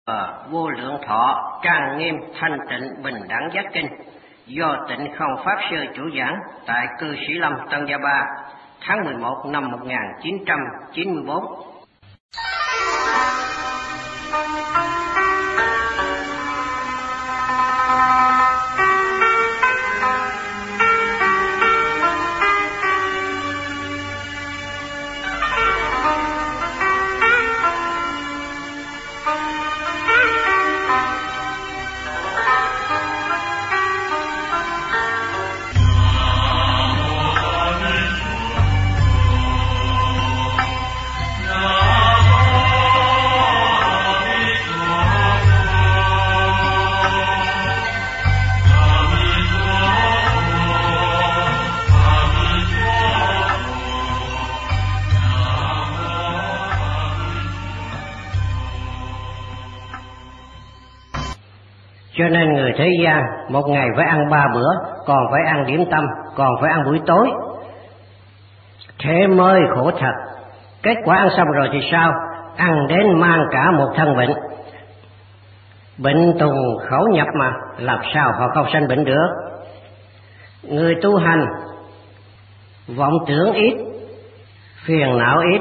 Vô Lượng Thọ trang nghiêm thanh tịnh bình đẳng giác kinh do Tịnh Không Pháp Sư chủ giảng tại cư Sĩ Lâm Tân Gia Ba tháng 11 năm 1994. Cho nên người thế gian một ngày phải ăn 3 bữa, còn phải ăn điểm tâm, còn phải ăn buổi tối. Thế mới khổ thật. Kết quả ăn xong rồi thì sao? Ăn đến mang cả một thân bệnh. Bệnh tùng khẩu nhập mà, làm sao họ không sanh bệnh được? Người tu hành vọng tưởng ít, phiền não ít,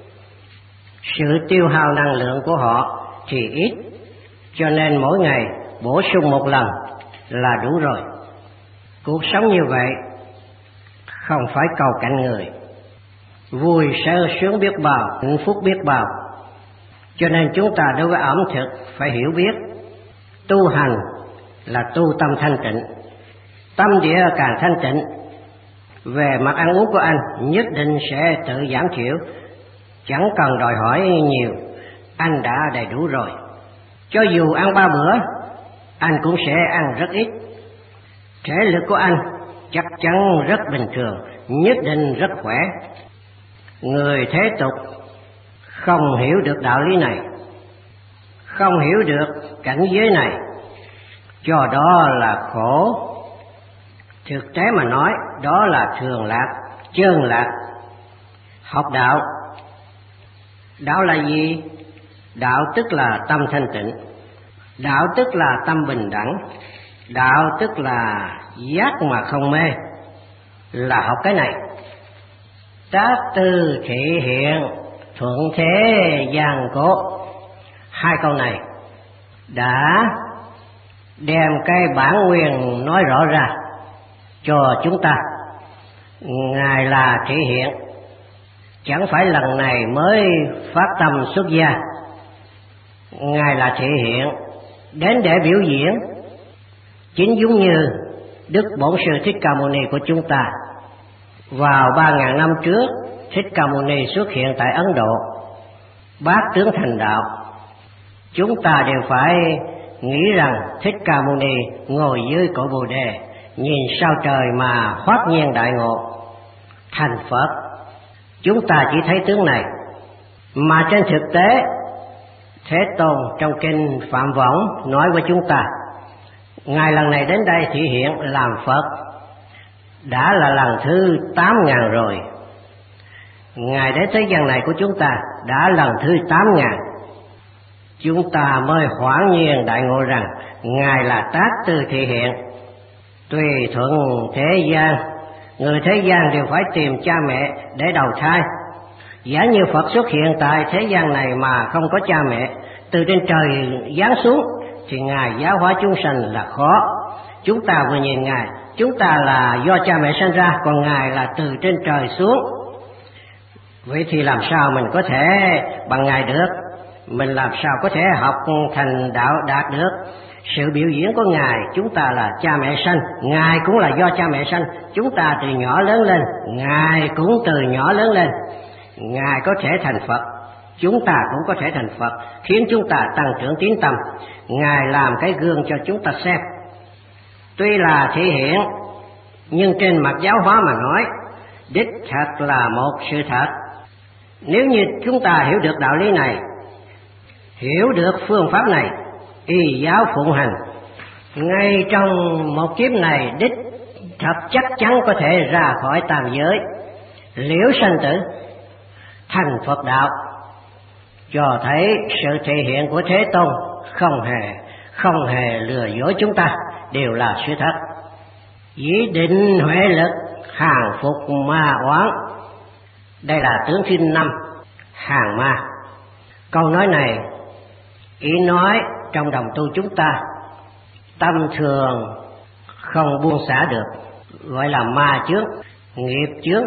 sự tiêu hao năng lượng của họ thì ít, cho nên mỗi ngày bổ sung một lần là đủ rồi. Cuộc sống như vậy không phải cầu cạnh người, vui sướng biết bao, hạnh phúc biết bao. Cho nên chúng ta đối với ẩm thực phải hiểu biết, tu hành là tu tâm thanh tịnh. Tâm địa càng thanh tịnh, về mặt ăn uống của anh nhất định sẽ tự giảm thiểu, chẳng cần đòi hỏi nhiều, anh đã đầy đủ rồi. Cho dù ăn 3 bữa, anh cũng sẽ ăn rất ít. Thể lực của anh chắc chắn rất bình thường, nhất định rất khỏe. Người thế tục không hiểu được đạo lý này, không hiểu được cảnh giới này, cho đó là khổ. Thực tế mà nói, đó là thường lạc, chơn lạc. Học đạo, đạo là gì? Đạo tức là tâm thanh tịnh, đạo tức là tâm bình đẳng, đạo tức là giác mà không mê, là học cái này. Tác tư thị hiện, thuận thế gian cố. 2 câu này đã đem cái bản nguyên nói rõ ra cho chúng ta. Ngài là thị hiện, chẳng phải lần này mới phát tâm xuất gia. Ngài là thị hiện đến để biểu diễn, chính giống như Đức Bổn Sư Thích Ca Mâu Ni của chúng ta. Vào 3.000 năm trước, Thích Ca Mâu Ni xuất hiện tại Ấn Độ, bát tướng thành đạo. Chúng ta đều phải nghĩ rằng Thích Ca Mâu Ni ngồi dưới cội Bồ Đề, nhìn sao trời mà hoát nhiên đại ngộ, thành Phật. Chúng ta chỉ thấy tướng này, mà trên thực tế Thế Tôn trong kinh Phạm Võng nói với chúng ta, Ngài lần này đến đây thị hiện làm Phật đã là lần thứ 8.000 rồi. Ngài đến thế gian này của chúng ta đã lần thứ 8.000. Chúng ta mới hoảng nhiên đại ngộ rằng Ngài là tác tư thị hiện. Tùy thuận thế gian, người thế gian đều phải tìm cha mẹ để đầu thai. Giả như Phật xuất hiện tại thế gian này mà không có cha mẹ, từ trên trời giáng xuống, thì Ngài giáo hóa chúng sanh là khó. Chúng ta vừa nhìn Ngài, chúng ta là do cha mẹ sinh ra, còn Ngài là từ trên trời xuống. Vậy thì làm sao mình có thể bằng Ngài được? Mình làm sao có thể học thành đạo đạt được? Sự biểu diễn của Ngài, chúng ta là cha mẹ sanh, Ngài cũng là do cha mẹ sanh. Chúng ta từ nhỏ lớn lên, Ngài cũng từ nhỏ lớn lên. Ngài có thể thành Phật, chúng ta cũng có thể thành Phật, khiến chúng ta tăng trưởng tín tâm. Ngài làm cái gương cho chúng ta xem. Tuy là thể hiện, nhưng trên mặt giáo hóa mà nói, đích thật là một sự thật. Nếu như chúng ta hiểu được đạo lý này, hiểu được phương pháp này, y giáo phụng hành, ngay trong một kiếp này đích thật chắc chắn có thể ra khỏi tam giới, liễu sanh tử, thành Phật đạo. cho thấy sự thể hiện của Thế Tôn không hề lừa dối chúng ta, đều là sự thật. Dĩ định huệ lực, hàng phục ma oán. Đây là tướng thiên 5, hàng ma. Câu nói này ý nói trong đồng tu chúng ta tâm thường không buông xả được, gọi là ma chướng, nghiệp chướng.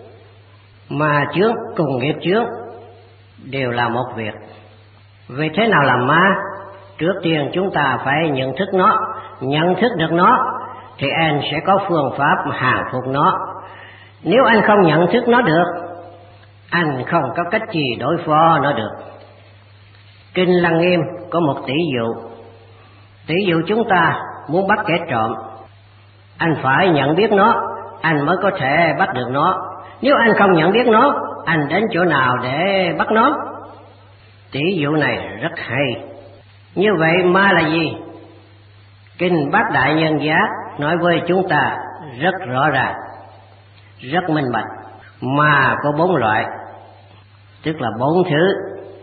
Ma chướng cùng nghiệp chướng đều là một việc. Vì thế nào là ma? Trước tiên chúng ta phải nhận thức nó. Nhận thức được nó thì anh sẽ có phương pháp hàng phục nó. Nếu anh không nhận thức nó được, anh không có cách gì đối phó nó được. Kinh Lăng Nghiêm có một tỷ dụ. Tỷ dụ chúng ta muốn bắt kẻ trộm, anh phải nhận biết nó, anh mới có thể bắt được nó. Nếu anh không nhận biết nó, anh đến chỗ nào để bắt nó? Tỷ dụ này rất hay. Như vậy ma là gì? Kinh Bát Đại Nhân Giác nói với chúng ta rất rõ ràng, rất minh bạch. Ma có 4 loại, tức là 4 thứ.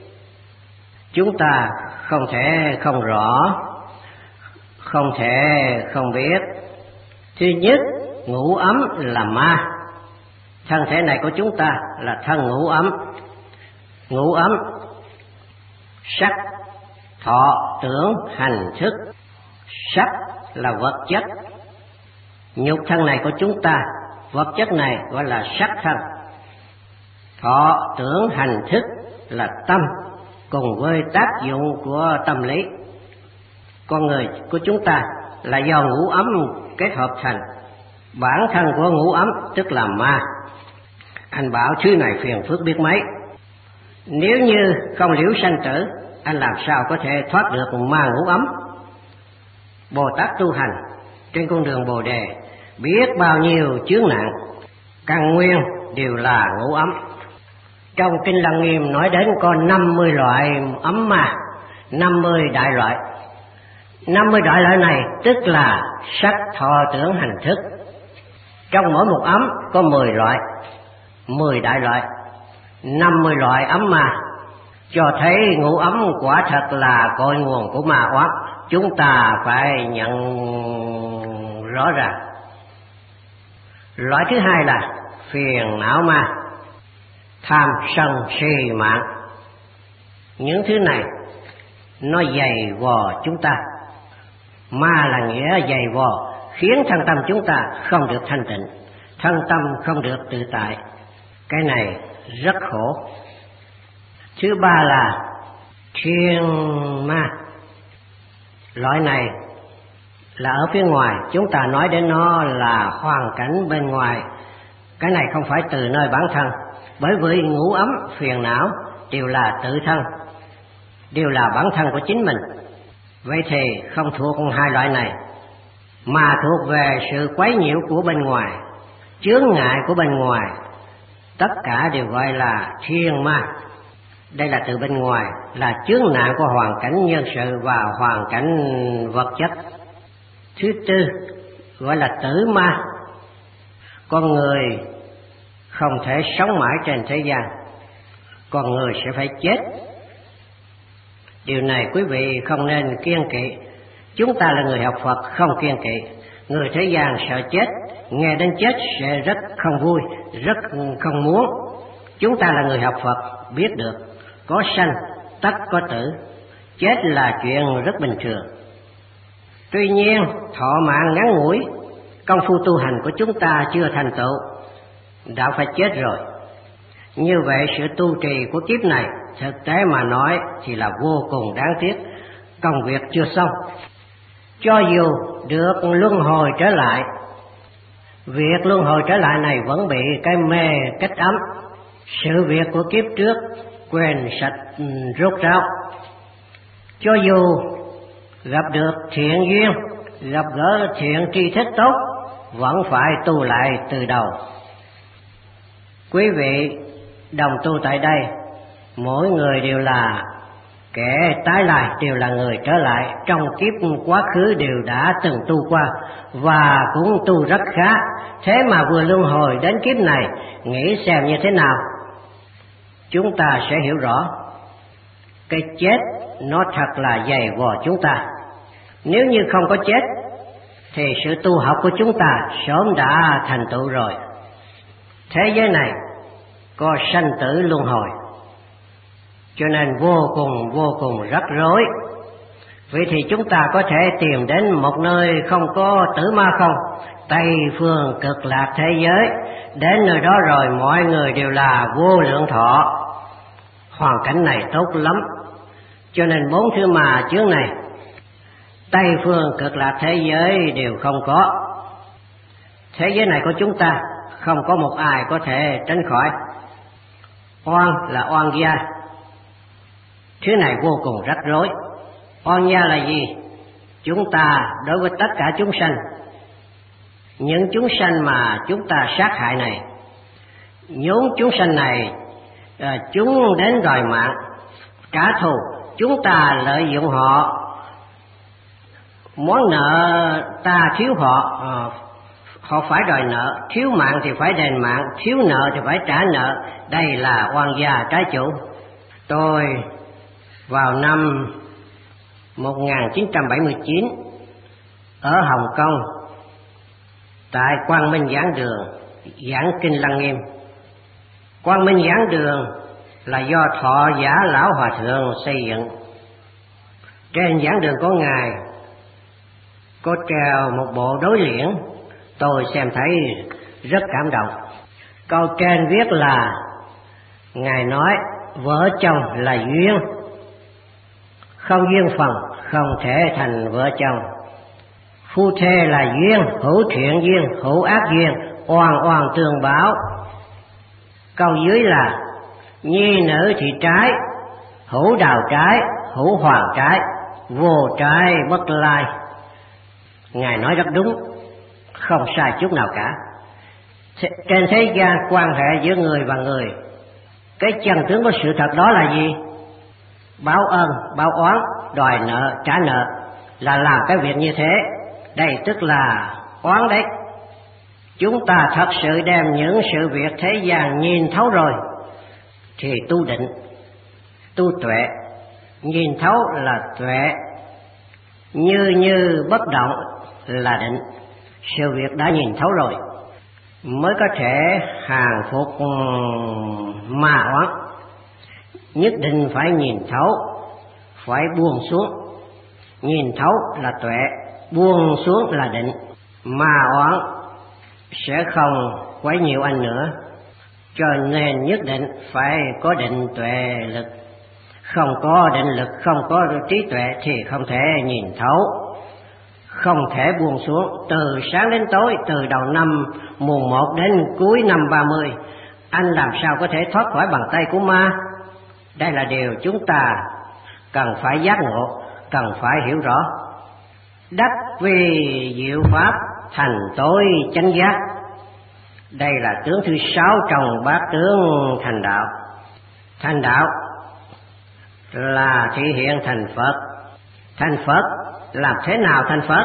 Chúng ta không thể không rõ, không thể không biết. Thứ nhất, ngũ ấm là ma. Thân thể này của chúng ta là thân ngũ ấm. Ngũ ấm: sắc, thọ, tưởng, hành, thức. Sắc là vật chất. Nhục thân này của chúng ta, vật chất này gọi là sắc thân. Thọ, tưởng, hành, thức là tâm, cùng với tác dụng của tâm lý. Con người của chúng ta là do ngũ ấm kết hợp thành. Bản thân của ngũ ấm tức là ma. Anh bảo thứ này phiền phức biết mấy. Nếu như không liễu sanh tử, anh làm sao có thể thoát được ma ngũ ấm? Bồ Tát tu hành trên con đường Bồ Đề biết bao nhiêu chướng nạn, căn nguyên đều là ngũ ấm. Trong Kinh Lăng Nghiêm nói đến có 50 loại ấm ma, 50 đại loại. 50 đại loại này tức là sắc, thọ, tưởng, hành, thức. Trong mỗi một ấm có 10 loại, 10 đại loại, 50 loại ấm ma, cho thấy ngũ ấm quả thật là cội nguồn của ma oán. Chúng ta phải nhận rõ ràng. Loại thứ hai là phiền não ma, tham sân si mạng. Những thứ này nó dày vò chúng ta. Ma là nghĩa dày vò, khiến thân tâm chúng ta không được thanh tịnh, thân tâm không được tự tại. Cái này rất khổ. Thứ ba là thiên ma. Loại này là ở phía ngoài, chúng ta nói đến nó là hoàn cảnh bên ngoài. Cái này không phải từ nơi bản thân, bởi vì ngũ ấm, phiền não đều là tự thân, đều là bản thân của chính mình. Vậy thì không thuộc hai loại này, mà thuộc về sự quấy nhiễu của bên ngoài, chướng ngại của bên ngoài. Tất cả đều gọi là thiên ma. Đây là từ bên ngoài, là chướng nạn của hoàn cảnh nhân sự và hoàn cảnh vật chất. Thứ tư gọi là tử ma. Con người không thể sống mãi trên thế gian, con người sẽ phải chết. Điều này quý vị không nên kiêng kỵ. Chúng ta là người học Phật không kiêng kỵ. Người thế gian sợ chết, nghe đến chết sẽ rất không vui, rất không muốn. Chúng ta là người học Phật biết được có sanh tất có tử, chết là chuyện rất bình thường. Tuy nhiên thọ mạng ngắn ngủi, công phu tu hành của chúng ta chưa thành tựu, đã phải chết rồi. Như vậy sự tu trì của kiếp này thực tế mà nói thì là vô cùng đáng tiếc. Công việc chưa xong, cho dù được luân hồi trở lại, việc luân hồi trở lại này vẫn bị cái mê cách ấm. Sự việc của kiếp trước quên sạch rốt ráo. Cho dù gặp được thiện duyên, gặp gỡ thiện tri thức tốt, vẫn phải tu lại từ đầu. Quý vị đồng tu tại đây, mỗi người đều là kẻ tái lại, đều là người trở lại, trong kiếp quá khứ đều đã từng tu qua và cũng tu rất khá. Thế mà vừa luân hồi đến kiếp này, nghĩ xem như thế nào? Chúng ta sẽ hiểu rõ cái chết nó thật là dày vò chúng ta. Nếu như không có chết thì sự tu học của chúng ta sớm đã thành tựu rồi. Thế giới này có sanh tử luân hồi, cho nên vô cùng rắc rối. Vậy thì chúng ta có thể tìm đến một nơi không có tử ma không? Tây phương cực lạc thế giới. Đến nơi đó rồi mọi người đều là vô lượng thọ. Hoàn cảnh này tốt lắm. Cho nên 4 thứ mà chướng này, Tây phương cực lạc thế giới đều không có. Thế giới này của chúng ta không có một ai có thể tránh khỏi. Oan là oan gia. Thứ này vô cùng rắc rối. Oan gia là gì? Chúng ta đối với tất cả chúng sanh, những chúng sanh mà chúng ta sát hại này, những chúng sanh này chúng đến đòi mạng, trả thù, chúng ta lợi dụng họ. Món nợ ta thiếu họ, họ phải đòi nợ, thiếu mạng thì phải đền mạng, thiếu nợ thì phải trả nợ. Đây là oan gia trái chủ. Tôi vào năm 1979 ở Hồng Kông, tại Quang Minh Giảng Đường giảng kinh Lăng Nghiêm. Quang Minh Giảng Đường là do Thọ Giả Lão Hòa Thượng xây dựng. Trên giảng đường của Ngài có treo một bộ đối liễn, tôi xem thấy rất cảm động. Câu trên viết là Ngài nói vợ chồng là duyên, không duyên phần không thể thành vợ chồng. Phu thê là duyên, hữu thiện duyên, hữu ác duyên, oan oan tương báo. Câu dưới là nhi nữ thì trái, hữu đào trái, hữu hoàng trái, vô trái bất lai. Ngài nói rất đúng, không sai chút nào cả. Trên thế gian quan hệ giữa người và người, cái chân tướng của sự thật đó là gì? Báo ơn, báo oán, đòi nợ, trả nợ là làm cái việc như thế. Đây tức là oán đấy. Chúng ta thật sự đem những sự việc thế gian nhìn thấu rồi thì tu định, tu tuệ. Nhìn thấu là tuệ, như bất động là định. Sự việc đã nhìn thấu rồi mới có thể hàng phục ma oán. Nhất định phải nhìn thấu, phải buông xuống. Nhìn thấu là tuệ, buông xuống là định. Ma oán sẽ không quấy nhiều anh nữa, cho nên nhất định phải có định tuệ lực. Không có định lực, không có trí tuệ thì không thể nhìn thấu, không thể buông xuống. Từ sáng đến tối, từ đầu năm mùng 1 đến cuối năm 30, anh làm sao có thể thoát khỏi bàn tay của ma? Đây là điều chúng ta cần phải giác ngộ, cần phải hiểu rõ. Đắc vì diệu pháp, thành tối chánh giác. Đây là tướng thứ 6 trong bát tướng thành đạo. Thành đạo là thể hiện thành Phật. Thành Phật làm thế nào thành Phật?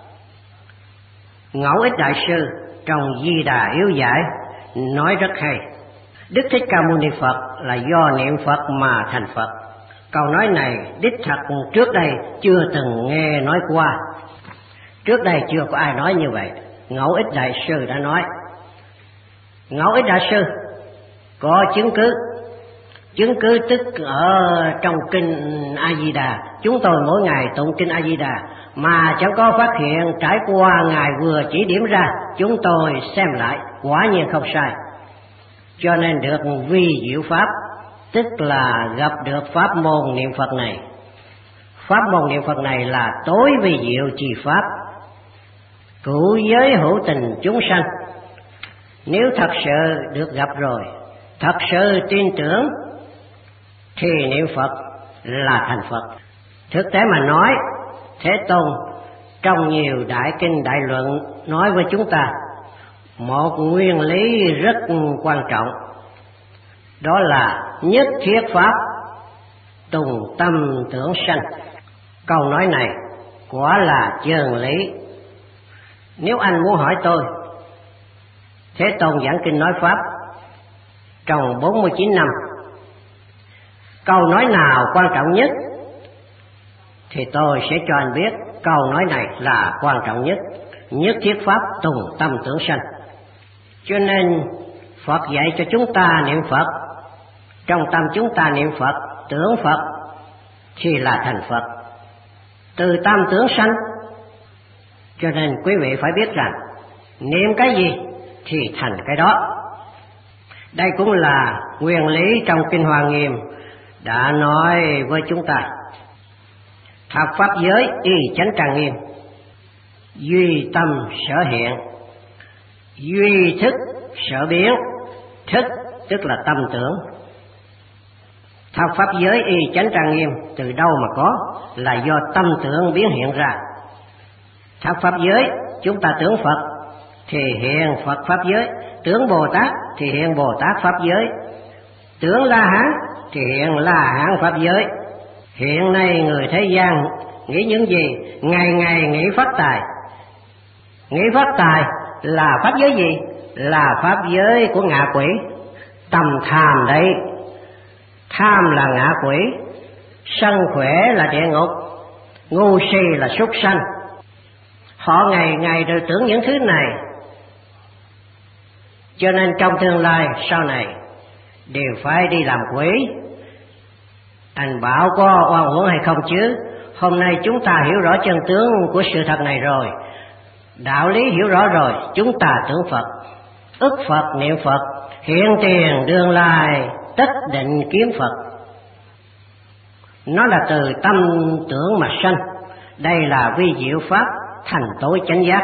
Ngẫu Ích Đại Sư trong Di Đà Yếu Giải nói rất hay. Đức Thích Ca Mâu Ni Phật là do niệm Phật mà thành Phật. Câu nói này đích thật trước đây chưa từng nghe nói qua. Trước đây chưa có ai nói như vậy. Ngẫu Ích Đại Sư đã nói. Ngẫu Ích Đại Sư có chứng cứ. Chứng cứ tức ở trong kinh A Di Đà. Chúng tôi mỗi ngày tụng kinh A Di Đà mà chẳng có phát hiện, trải qua Ngài vừa chỉ điểm ra, chúng tôi xem lại quả nhiên không sai. Cho nên được vi diệu pháp, tức là gặp được pháp môn niệm Phật này. Pháp môn niệm Phật này là tối vi diệu trì pháp, cứu giới hữu tình chúng sanh. Nếu thật sự được gặp rồi, thật sự tin tưởng thì niệm Phật là thành Phật. Thực tế mà nói, Thế Tôn trong nhiều đại kinh đại luận nói với chúng ta một nguyên lý rất quan trọng, đó là nhất thiết pháp tùng tâm tưởng sanh. Câu nói này quả là chân lý. Nếu anh muốn hỏi tôi, Thế Tôn giảng kinh nói pháp trong 49 năm, câu nói nào quan trọng nhất thì tôi sẽ cho anh biết câu nói này là quan trọng nhất thiết pháp tùng tâm tưởng sanh. Cho nên Phật dạy cho chúng ta niệm Phật, trong tâm chúng ta niệm Phật, tưởng Phật thì là thành Phật. Từ tâm tưởng sanh, cho nên quý vị phải biết rằng niệm cái gì thì thành cái đó. Đây cũng là nguyên lý trong Kinh Hoa Nghiêm đã nói với chúng ta. Thập pháp giới y chánh trang nghiêm, duy tâm sở hiện, duy thức sở biến. Thức tức là tâm tưởng. Thập pháp giới y chánh trang nghiêm từ đâu mà có? Là do tâm tưởng biến hiện ra. Thập pháp giới chúng ta tưởng Phật thì hiện Phật pháp giới, tưởng Bồ Tát thì hiện Bồ Tát pháp giới, tưởng La Hán thì hiện La Hán pháp giới. Hiện nay người thế gian nghĩ những gì? Ngày ngày nghĩ phát tài. Nghĩ phát tài là pháp giới gì? Là pháp giới của ngạ quỷ. Tầm tham đấy. Tham là ngạ quỷ, sân khỏe là địa ngục, ngu si là súc sanh. Họ ngày ngày đều tưởng những thứ này, cho nên trong tương lai sau này đều phải đi làm quỷ. Anh bảo có oan uổng hay không chứ? Hôm nay chúng ta hiểu rõ chân tướng của sự thật này rồi, đạo lý hiểu rõ rồi, chúng ta tưởng Phật, ức Phật, niệm Phật, hiện tiền đương lai tất định kiếm Phật. Nó là từ tâm tưởng mà sanh. Đây là vi diệu pháp thành tối chánh giác.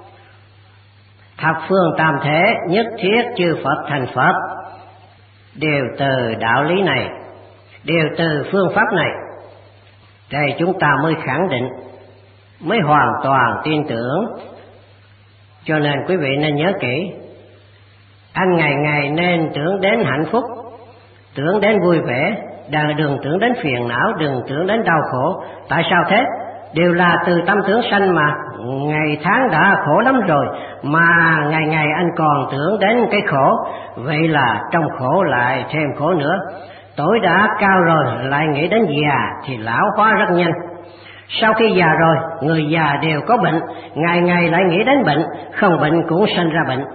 Thập phương tam thế nhất thiết chư Phật thành Phật, đều từ đạo lý này, đều từ phương pháp này. Đây chúng ta mới khẳng định, mới hoàn toàn tin tưởng. Cho nên quý vị nên nhớ kỹ, anh ngày ngày nên tưởng đến hạnh phúc, tưởng đến vui vẻ, đừng tưởng đến phiền não, đừng tưởng đến đau khổ. Tại sao thế? Đều là từ tâm tưởng sanh mà. Ngày tháng đã khổ lắm rồi mà ngày ngày anh còn tưởng đến cái khổ, vậy là trong khổ lại thêm khổ nữa. Tuổi đã cao rồi lại nghĩ đến già thì lão hóa rất nhanh. Sau khi già rồi, người già đều có bệnh, ngày ngày lại nghĩ đến bệnh, không bệnh cũng sanh ra bệnh,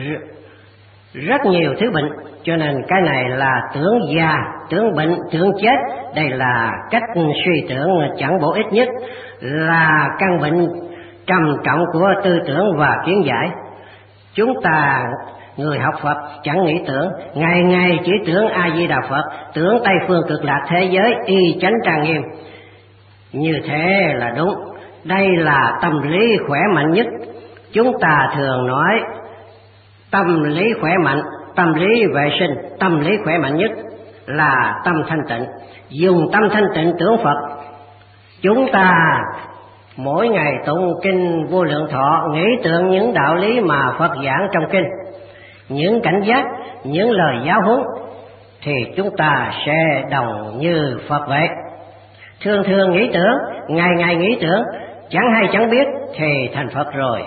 rất nhiều thứ bệnh. Cho nên cái này là tưởng già, tưởng bệnh, tưởng chết. Đây là cách suy tưởng chẳng bổ ích nhất, là căn bệnh trầm trọng của tư tưởng và kiến giải. Chúng ta người học Phật chẳng nghĩ tưởng, ngày ngày chỉ tưởng A Di Đà Phật, tưởng Tây phương cực lạc thế giới y chánh trang nghiêm. Như thế là đúng. Đây là tâm lý khỏe mạnh nhất. Chúng ta thường nói tâm lý khỏe mạnh, tâm lý vệ sinh, tâm lý khỏe mạnh nhất là tâm thanh tịnh. Dùng tâm thanh tịnh tưởng Phật. Chúng ta mỗi ngày tụng kinh Vô Lượng Thọ, nghĩ tưởng những đạo lý mà Phật giảng trong kinh, những cảnh giác, những lời giáo huấn, thì chúng ta sẽ đồng như Phật vậy. Thường thường nghĩ tưởng, ngày ngày nghĩ tưởng, chẳng hay chẳng biết thì thành Phật rồi.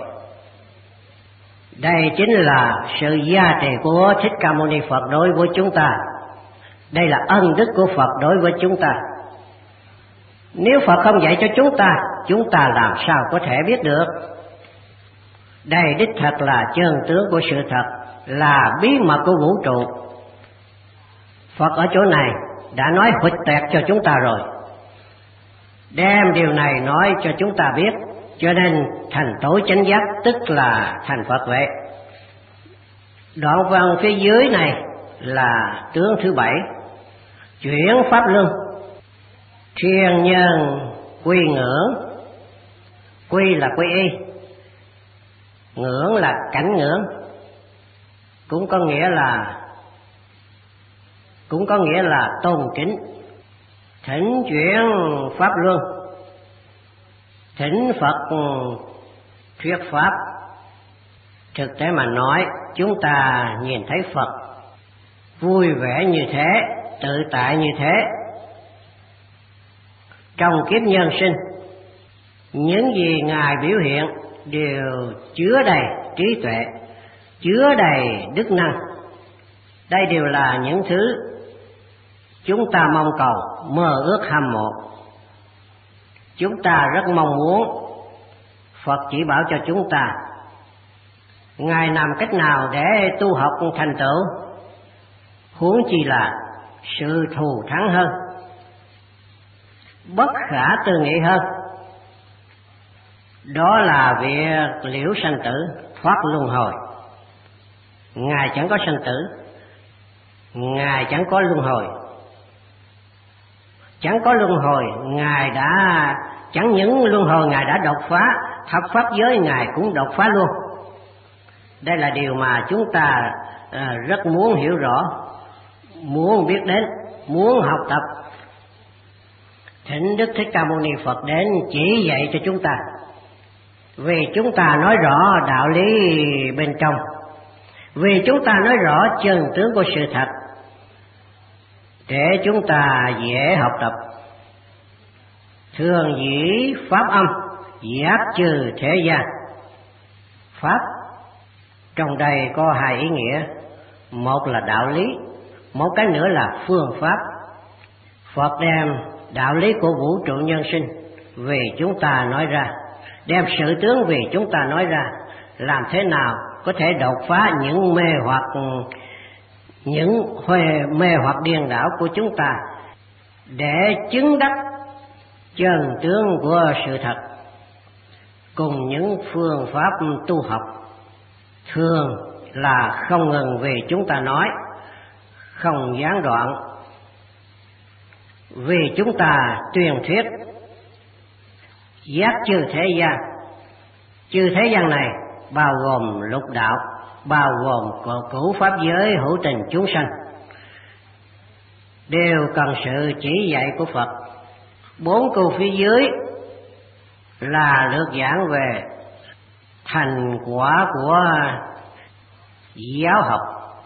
Đây chính là sự gia trì của Thích Ca Mâu Ni Phật đối với chúng ta. Đây là ân đức của Phật đối với chúng ta. Nếu Phật không dạy cho chúng ta làm sao có thể biết được? Đây đích thật là chân tướng của sự thật, là bí mật của vũ trụ. Phật ở chỗ này đã nói huỵch toẹt cho chúng ta rồi, đem điều này nói cho chúng ta biết, cho nên thành tối chánh giác tức là thành Phật vậy. Đoạn văn phía dưới này là tướng thứ 7, chuyển pháp luân. Thiên nhân quy ngưỡng, quy là quy y, ngưỡng là cảnh ngưỡng, cũng có nghĩa là tôn kính. Thỉnh chuyển pháp luân, thỉnh Phật thuyết pháp. Thực tế mà nói, chúng ta nhìn thấy Phật vui vẻ như thế, tự tại như thế. Trong kiếp nhân sinh, những gì Ngài biểu hiện đều chứa đầy trí tuệ, chứa đầy đức năng. Đây đều là những thứ chúng ta mong cầu, mơ ước hâm mộ. Chúng ta rất mong muốn Phật chỉ bảo cho chúng ta Ngài làm cách nào để tu học thành tựu, huống chi là sự thù thắng hơn, bất khả tư nghị hơn. Đó là việc liễu sanh tử, thoát luân hồi. Ngài chẳng có sanh tử, Ngài chẳng có luân hồi. Chẳng có luân hồi, Ngài đã chẳng những luân hồi Ngài đã đột phá, thập pháp giới Ngài cũng đột phá luôn. Đây là điều mà chúng ta rất muốn hiểu rõ, muốn biết đến, muốn học tập. Thỉnh Đức Thích Ca Mâu Ni Phật đến chỉ dạy cho chúng ta, vì chúng ta nói rõ đạo lý bên trong, vì chúng ta nói rõ chân tướng của sự thật, để chúng ta dễ học tập. Thường dĩ pháp âm, giác trừ thế gian. Pháp trong đây có hai ý nghĩa, một là đạo lý, một cái nữa là phương pháp. Phật đem đạo lý của vũ trụ nhân sinh vì chúng ta nói ra, đem sự tướng vì chúng ta nói ra, làm thế nào có thể đột phá những mê hoặc điên đảo của chúng ta, để chứng đắc chân tướng của sự thật. Cùng những phương pháp tu học thường là không ngừng vì chúng ta nói, không gián đoạn, vì chúng ta truyền thuyết. Giác trừ thế gian. Trừ thế gian này bao gồm lục đạo, bao gồm cửu pháp giới hữu tình chúng sanh, đều cần sự chỉ dạy của Phật. 4 câu phía dưới là lược giảng về thành quả của giáo học,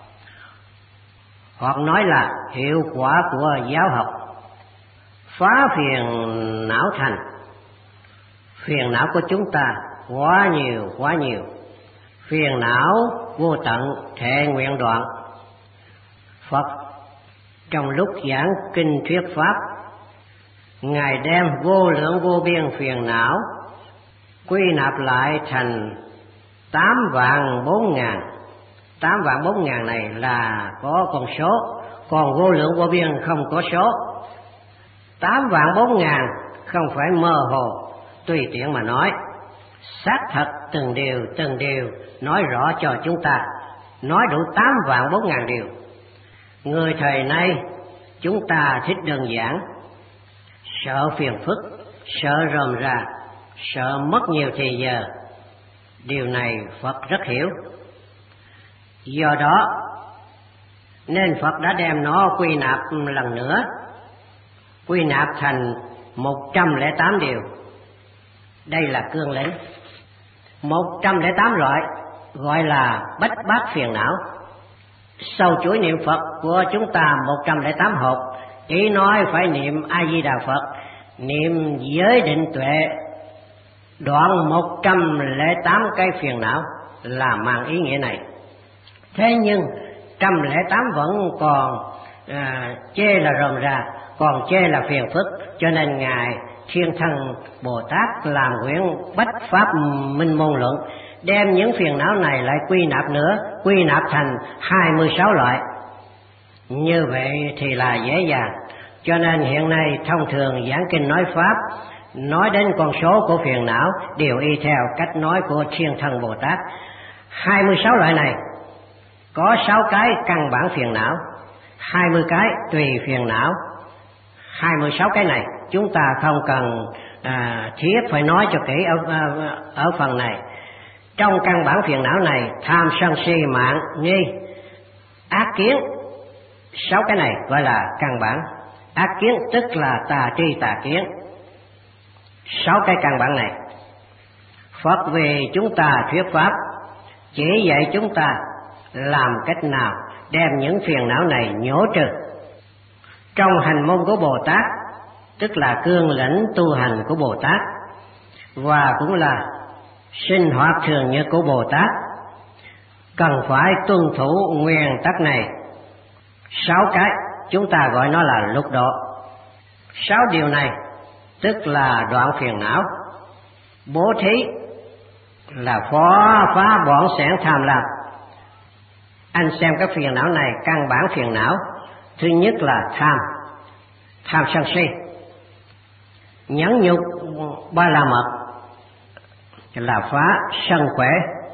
hoặc nói là hiệu quả của giáo học. Phá phiền não thành. Phiền não của chúng ta quá nhiều. Phiền não vô tận, thệ nguyện đoạn. Phật trong lúc giảng kinh thuyết pháp, Ngài đem vô lượng vô biên phiền não quy nạp lại thành 8.400.000. 8.400.000 này là có con số, còn vô lượng vô biên không có số. 8.400.000 không phải mơ hồ tùy tiện mà nói, xác thật từng điều nói rõ cho chúng ta, nói đủ 8.400.000 điều. Người thời nay chúng ta thích đơn giản, sợ phiền phức, sợ rườm rà, sợ mất nhiều thời giờ. Điều này Phật rất hiểu. Do đó nên Phật đã đem nó quy nạp lần nữa, quy nạp thành 108 điều. Đây là cương lĩnh. 108 loại gọi là bách bát phiền não. Sau chuỗi niệm Phật của chúng ta 108 hộp, ý nói phải niệm A Di Đà Phật, niệm giới định tuệ, đoạn 108 cái phiền não là mang ý nghĩa này. Thế nhưng 108 vẫn còn chê là rườm rà, còn chê là phiền phức, cho nên Ngài Thiên Thân Bồ Tát làm quyển Bách Pháp Minh Môn Luận, đem những phiền não này lại quy nạp nữa, quy nạp thành 26 loại. Như vậy thì là dễ dàng. Cho nên hiện nay thông thường giảng kinh nói Pháp, nói đến con số của phiền não đều y theo cách nói của Thiên Thân Bồ Tát. 26 loại này có 6 cái căn bản phiền não, 20 cái tùy phiền não. 26 cái này chúng ta không cần thiết phải nói cho kỹ ở phần này. Trong căn bản phiền não này, tham sân si mạng nghi ác kiến, 6 cái này gọi là căn bản. Ác kiến tức là tà tri tà kiến. 6 cái căn bản này Phật vì chúng ta thuyết pháp, chỉ dạy chúng ta làm cách nào đem những phiền não này nhổ trừ. Trong hành môn của Bồ Tát, tức là cương lĩnh tu hành của Bồ Tát, và cũng là sinh hoạt thường nhật của Bồ Tát, cần phải tuân thủ nguyên tắc này. 6 cái chúng ta gọi nó là lục độ. 6 điều này tức là đoạn phiền não. Bố thí là phá bỏng sẻn tham lam. Anh xem các phiền não này, căn bản phiền não thứ nhất là tham sân si. Nhẫn nhục ba la mật là phá sân khỏe.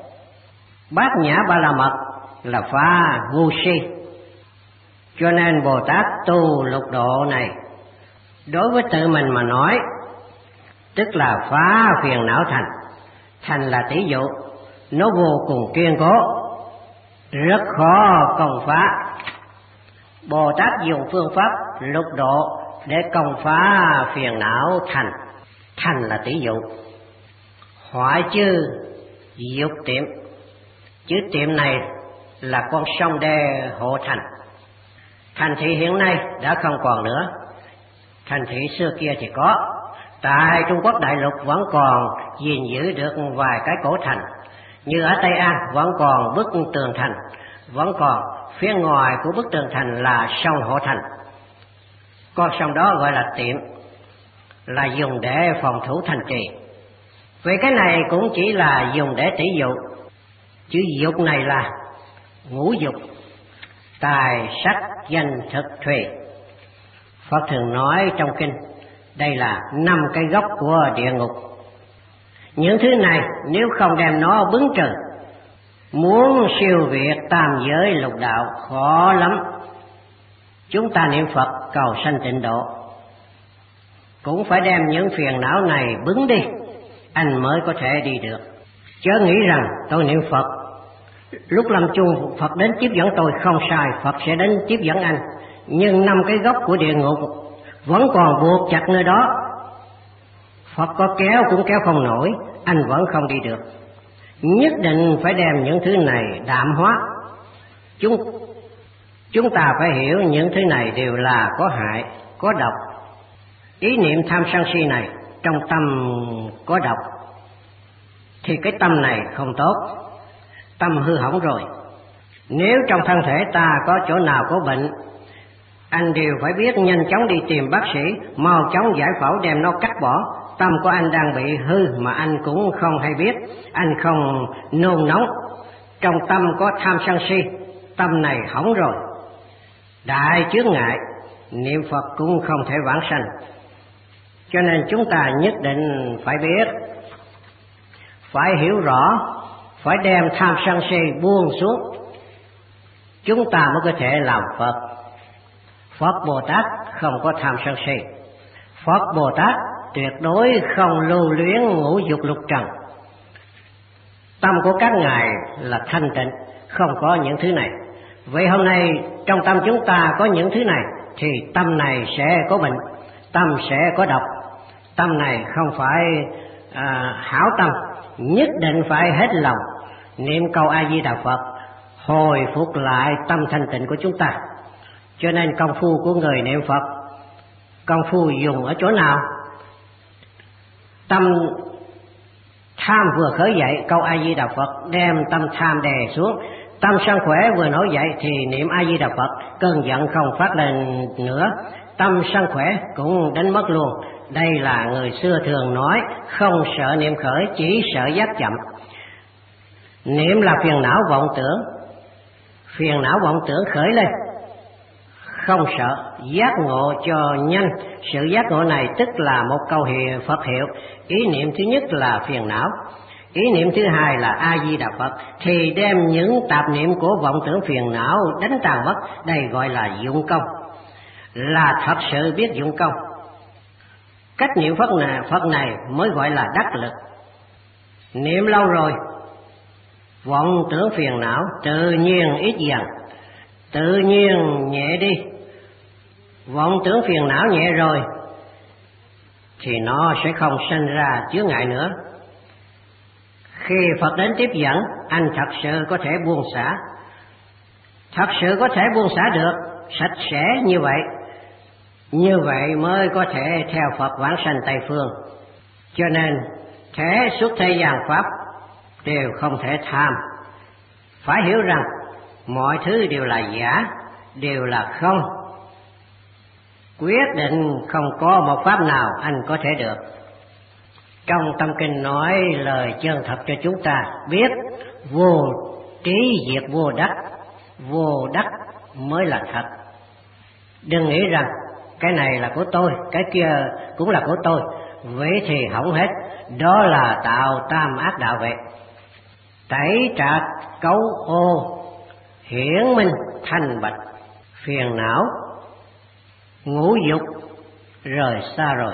Bát nhã ba la mật là phá ngu si. Cho nên Bồ Tát tu lục độ này, đối với tự mình mà nói, tức là phá phiền não thành là tỷ dụ, nó vô cùng kiên cố, rất khó công phá. Bồ Tát dùng phương pháp lục độ để công phá phiền não thành là tỷ dụ. Hoại chư dục tiệm, chữ tiệm này là con sông đê hộ thành. Thành thị hiện nay đã không còn nữa, thành thị xưa kia thì có. Tại Trung Quốc đại lục vẫn còn gìn giữ được vài cái cổ thành, như ở Tây An vẫn còn bức tường thành, vẫn còn phía ngoài của bức tường thành là sông hộ thành. Con sông đó gọi là tiệm, là dùng để phòng thủ thành trì. Vì cái này cũng chỉ là dùng để tỷ dụ. Chữ dục này là ngũ dục: tài, sắc, danh, thực, thùy. Phật thường nói trong kinh, đây là 5 cái gốc của địa ngục. Những thứ này nếu không đem nó bứng trừ, muốn siêu việt tam giới lục đạo khó lắm. Chúng ta niệm Phật cầu sanh tịnh độ, cũng phải đem những phiền não này bứng đi, anh mới có thể đi được. Chớ nghĩ rằng tôi niệm Phật, lúc lâm chung Phật đến tiếp dẫn tôi không sai, Phật sẽ đến tiếp dẫn anh. Nhưng 5 cái gốc của địa ngục vẫn còn buộc chặt nơi đó. Phật có kéo cũng kéo không nổi, anh vẫn không đi được. Nhất định phải đem những thứ này đạm hóa. Chúng ta phải hiểu những thứ này đều là có hại, có độc. Ý niệm tham sân si này trong tâm có độc, thì cái tâm này không tốt, tâm hư hỏng rồi. Nếu trong thân thể ta có chỗ nào có bệnh, anh đều phải biết nhanh chóng đi tìm bác sĩ, mau chóng giải phẫu đem nó cắt bỏ. Tâm của anh đang bị hư mà anh cũng không hay biết, anh không nôn nóng. Trong tâm có tham sân si, tâm này hỏng rồi, đại chướng ngại, niệm Phật cũng không thể vãng sanh. Cho nên chúng ta nhất định phải biết, phải hiểu rõ, phải đem tham sân si buông xuống, chúng ta mới có thể làm Phật. Phật Bồ Tát không có tham sân si. Phật Bồ Tát tuyệt đối không lưu luyến ngũ dục lục trần. Tâm của các ngài là thanh tịnh, không có những thứ này. Vậy hôm nay trong tâm chúng ta có những thứ này, thì tâm này sẽ có bệnh, tâm sẽ có độc. Tâm này không phải hảo tâm, nhất định phải hết lòng niệm câu A Di Đà Phật, hồi phục lại tâm thanh tịnh của chúng ta. Cho nên công phu của người niệm Phật, công phu dùng ở chỗ nào? Tâm tham vừa khởi dậy, câu A Di Đà Phật đem tâm tham đè xuống. Tâm sân khỏe vừa nổi dậy thì niệm A Di Đà Phật, cơn giận không phát lên nữa, tâm sân khỏe cũng đánh mất luôn. Đây là người xưa thường nói, không sợ niệm khởi, chỉ sợ giác chậm. Niệm là phiền não vọng tưởng, phiền não vọng tưởng khởi lên, không sợ, giác ngộ cho nhanh. Sự giác ngộ này tức là một câu hiệu Phật hiệu. Ý niệm thứ nhất là phiền não, ý niệm thứ hai là A Di Đà Phật, thì đem những tạp niệm của vọng tưởng phiền não đánh tàn mất. Đây gọi là dụng công, là thật sự biết dụng công. Cách niệm Phật này mới gọi là đắc lực. Niệm lâu rồi, vọng tưởng phiền não tự nhiên ít dần, tự nhiên nhẹ đi. Vọng tưởng phiền não nhẹ rồi thì nó sẽ không sinh ra chướng ngại nữa. Khi Phật đến tiếp dẫn, anh thật sự có thể buông xả, thật sự có thể buông xả được, sạch sẽ như vậy. Như vậy mới có thể theo Phật vãng sanh Tây Phương. Cho nên thế xuất thế gian Pháp đều không thể tham. Phải hiểu rằng mọi thứ đều là giả, đều là không. quyết định không có một pháp nào anh có thể được. Trong tâm kinh nói lời chân thật cho chúng ta biết vô trí diệt vô đắc mới là thật. Đừng nghĩ rằng cái này là của tôi, cái kia cũng là của tôi, vậy thì hỏng hết. Đó là tạo tam ác đạo vậy. Tẩy trạch cấu ô, hiển minh thanh bạch, phiền não ngũ dục rời xa rồi,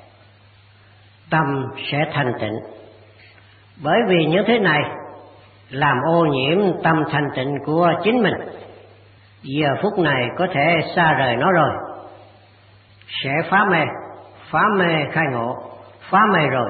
tâm sẽ thanh tịnh. Bởi vì những thứ này làm ô nhiễm tâm thanh tịnh của chính mình, giờ phút này có thể xa rời nó rồi, sẽ phá mê khai ngộ, phá mê rồi.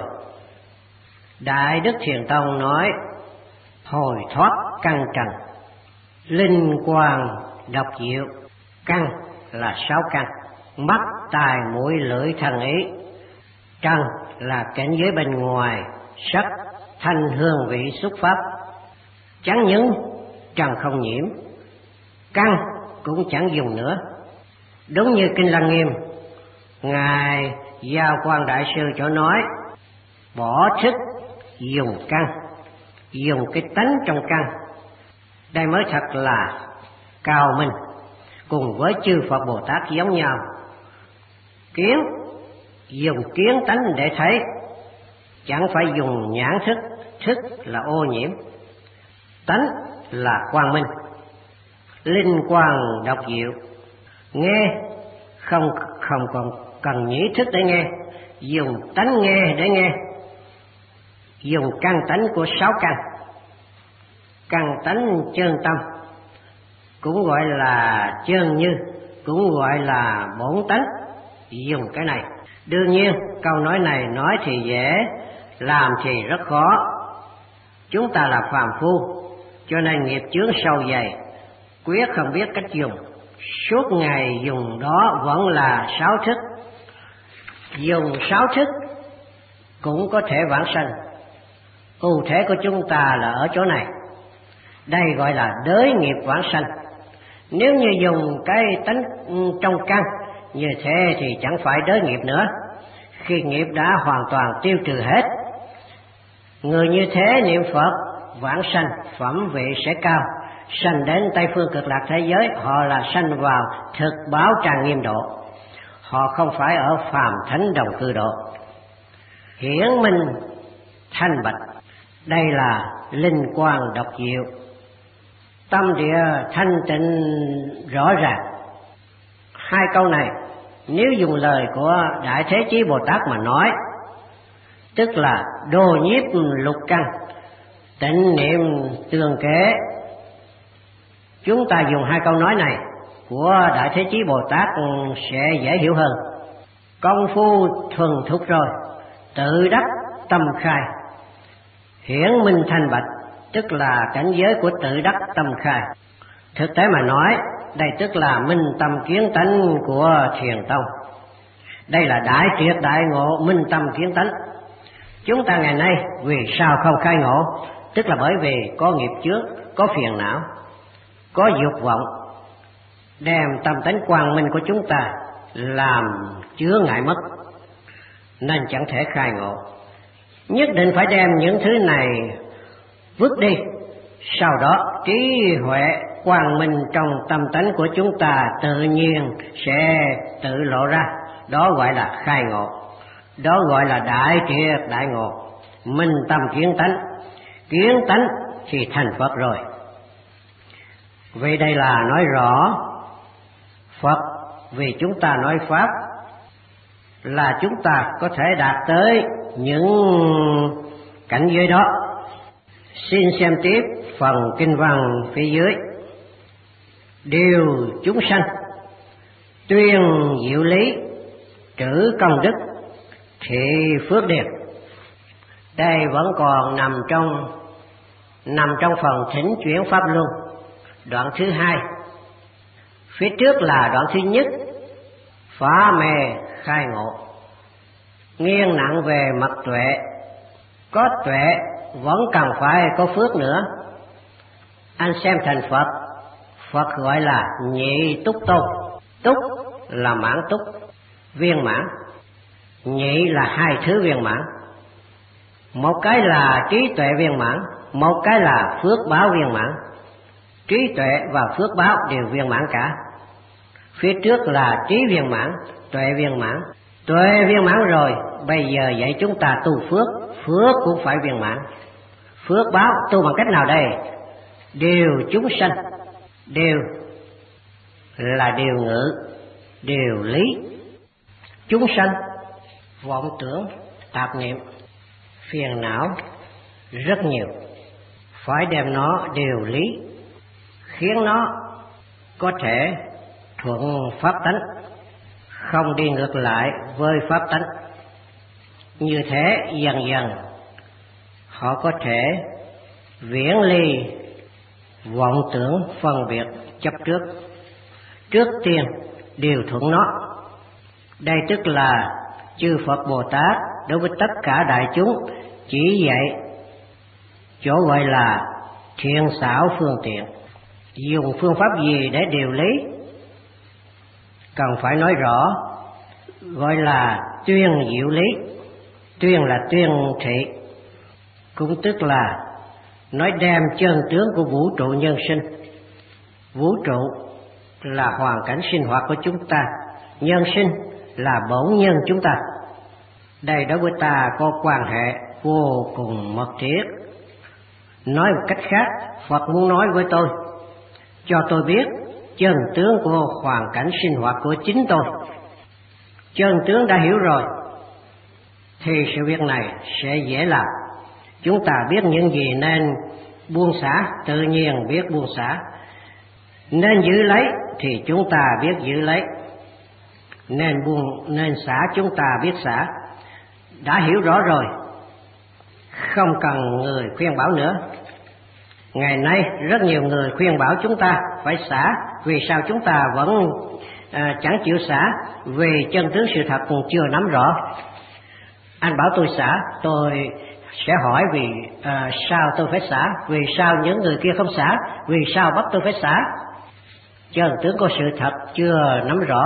Đại Đức Thiền Tông nói hồi thoát căn trần, linh quang độc diệu. Căn là 6 căn: mắt, tai, mũi, lưỡi, thân, ý. Trần là cảnh giới bên ngoài, sắc, thanh, hương, vị, xúc, pháp. Chẳng những trần không nhiễm, căn cũng chẳng dùng nữa. Đúng như Kinh Lăng Nghiêm, Ngài Giao Quang Đại Sư cho nói, bỏ thức dùng căn, dùng cái tánh trong căn. Đây mới thật là cao minh, cùng với chư Phật Bồ Tát giống nhau. Kiến, dùng kiến tánh để thấy, chẳng phải dùng nhãn thức. Thức là ô nhiễm, tánh là quang minh. Linh quang độc diệu, nghe không còn cần nhĩ thức để nghe, dùng tánh nghe để nghe, dùng căn tánh của 6 căn. Căn tánh chân tâm cũng gọi là chân như, cũng gọi là bổn tánh, dùng cái này. Đương nhiên câu nói này nói thì dễ, làm thì rất khó. Chúng ta là phàm phu, cho nên nghiệp chướng sâu dày, quyết không biết cách dùng. Suốt ngày dùng đó vẫn là 6 thức. Dùng 6 thức cũng có thể vãng sanh. Ưu thế của chúng ta là ở chỗ này. Đây gọi là đới nghiệp vãng sanh. Nếu như dùng cái tánh trong căn như thế thì chẳng phải đới nghiệp nữa, khi nghiệp đã hoàn toàn tiêu trừ hết. Người như thế niệm Phật vãng sanh, phẩm vị sẽ cao, sanh đến Tây Phương Cực Lạc thế giới. Họ là sanh vào thực báo trang nghiêm độ, họ không phải ở phàm thánh đồng cư độ. Hiển minh thanh bạch, đây là linh quang độc diệu. Tâm địa thanh tịnh rõ ràng. 2 câu này nếu dùng lời của Đại Thế Chí Bồ Tát mà nói, tức là đồ nhiếp lục căn, tịnh niệm tương kế. Chúng ta dùng 2 câu nói này của Đại Thế Chí Bồ Tát sẽ dễ hiểu hơn. Công phu thuần thục rồi, tự đắc tâm khai. Hiển minh thanh bạch, tức là cảnh giới của tự đắc tâm khai. Thực tế mà nói, đây tức là minh tâm kiến tánh của Thiền Tông. Đây là đại triệt đại ngộ minh tâm kiến tánh. Chúng ta ngày nay vì sao không khai ngộ? Tức là bởi vì có nghiệp chướng, có phiền não, có dục vọng, đem tâm tánh quang minh của chúng ta làm chứa ngại mất, nên chẳng thể khai ngộ. Nhất định phải đem những thứ này vứt đi, sau đó trí huệ quang minh trong tâm tánh của chúng ta tự nhiên sẽ tự lộ ra. Đó gọi là khai ngộ, đó gọi là đại triệt đại ngộ, minh tâm kiến tánh. Kiến tánh thì thành Phật rồi. Vì đây là nói rõ Phật, vì chúng ta nói Pháp là chúng ta có thể đạt tới những cảnh giới đó. Xin xem tiếp phần kinh văn phía dưới. Điều chúng sanh tuyên diệu lý, trữ công đức, thị phước điền. Đây vẫn còn nằm trong phần thỉnh chuyển pháp luân, đoạn thứ 2. Phía trước là đoạn thứ nhất, phá mê khai ngộ, nghiêng nặng về mặt tuệ. Có tuệ vẫn cần phải có phước nữa. Anh xem thành Phật, Phật gọi là nhị túc tôn. Túc là mãn túc, viên mãn. Nhị là hai thứ viên mãn. Một cái là trí tuệ viên mãn, một cái là phước báo viên mãn. Trí tuệ và phước báo đều viên mãn cả. Phía trước là trí viên mãn, tuệ viên mãn. Tuệ viên mãn rồi, bây giờ dạy chúng ta tu phước, phước cũng phải viên mãn. Phước báo tu bằng cách nào đây? Điều chúng sanh, điều là điều ngữ, điều lý. Chúng sanh vọng tưởng, tạp niệm, phiền não rất nhiều, phải đem nó điều lý, khiến nó có thể thuận pháp tánh, không đi ngược lại với pháp tánh. Như thế dần dần họ có thể viễn ly vọng tưởng phân biệt chấp trước. Trước tiên điều thuận nó. Đây tức là chư Phật Bồ Tát đối với tất cả đại chúng chỉ dạy chỗ gọi là thiện xảo phương tiện. Dùng phương pháp gì để điều lý? Cần phải nói rõ, gọi là tuyên diệu lý. Tuyên là tuyên thị, cũng tức là nói đem chân tướng của vũ trụ nhân sinh. Vũ trụ là hoàn cảnh sinh hoạt của chúng ta, nhân sinh là bổn nhân chúng ta. Đây đối với ta có quan hệ vô cùng mật thiết. Nói một cách khác, Phật muốn nói với tôi, cho tôi biết chân tướng của hoàn cảnh sinh hoạt của chính tôi. Chân tướng đã hiểu rồi thì sự việc này sẽ dễ làm. Chúng ta biết những gì nên buông xả, tự nhiên biết buông xả. Nên giữ lấy thì chúng ta biết giữ lấy. Nên buông, nên xả chúng ta biết xả. Đã hiểu rõ rồi, không cần người khuyên bảo nữa. Ngày nay rất nhiều người khuyên bảo chúng ta phải xả. Vì sao chúng ta vẫn chẳng chịu xả? Vì chân tướng sự thật còn chưa nắm rõ. Anh bảo tôi xả, tôi sẽ hỏi vì sao tôi phải xả, vì sao những người kia không xả, vì sao bắt tôi phải xả. Chân tướng của sự thật chưa nắm rõ.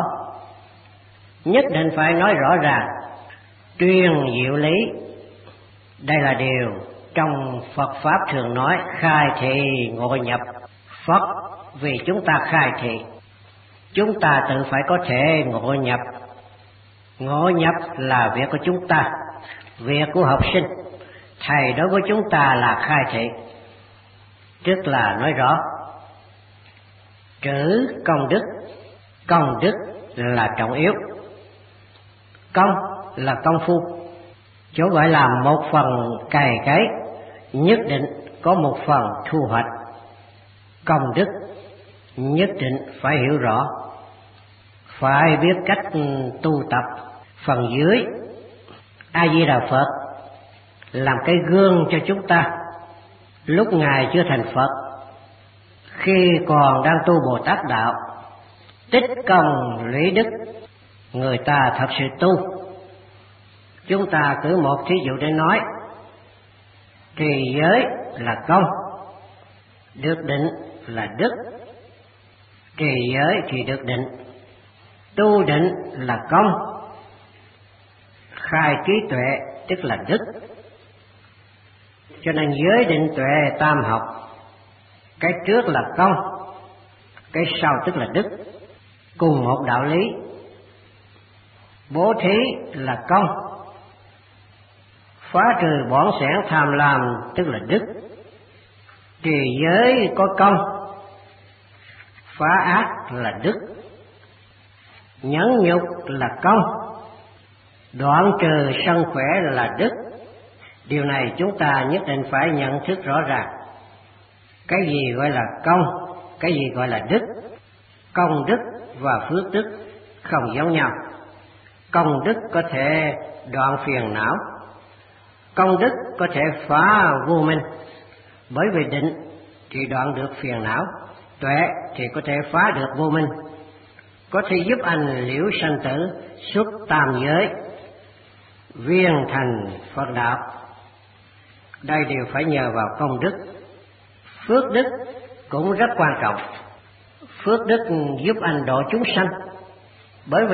Nhất định phải nói rõ ràng, tuyên diệu lý. Đây là điều trong Phật Pháp thường nói khai thị ngộ nhập. Phật vì chúng ta khai thị, chúng ta tự phải có thể ngộ nhập. Ngộ nhập là việc của chúng ta, việc của học sinh. Thầy đối với chúng ta là khai thị, tức là nói rõ. Trữ công đức, công đức là trọng yếu. Công là công phu, chỗ gọi là một phần cày cấy, nhất định có một phần thu hoạch. Công đức nhất định phải hiểu rõ, phải biết cách tu tập. Phần dưới, A Di Đà Phật làm cái gương cho chúng ta. Lúc Ngài chưa thành Phật, khi còn đang tu Bồ Tát đạo, tích công lũy đức, người ta thật sự tu. Chúng ta cứ một thí dụ để nói, trì giới là công, được định là đức. Trì giới thì được định, tu định là công, khai trí tuệ tức là đức. Cho nên giới định tuệ tam học, cái trước là công, cái sau tức là đức, cùng một đạo lý. Bố thí là công, phá trừ bỏng sẻn tham lam tức là đức. Trì giới có công, phá ác là đức. Nhẫn nhục là công, đoạn trừ sân khỏe là đức. Điều này chúng ta nhất định phải nhận thức rõ ràng. Cái gì gọi là công, cái gì gọi là đức. Công đức và phước đức không giống nhau. Công đức có thể đoạn phiền não, công đức có thể phá vô minh. Bởi vì định thì đoạn được phiền não, tuệ thì có thể phá được vô minh, có thể giúp anh liễu sanh tử, xuất tam giới, viên thành Phật đạo. Đây đều phải nhờ vào công đức. Phước đức cũng rất quan trọng. Phước đức giúp anh độ chúng sanh. Bởi vì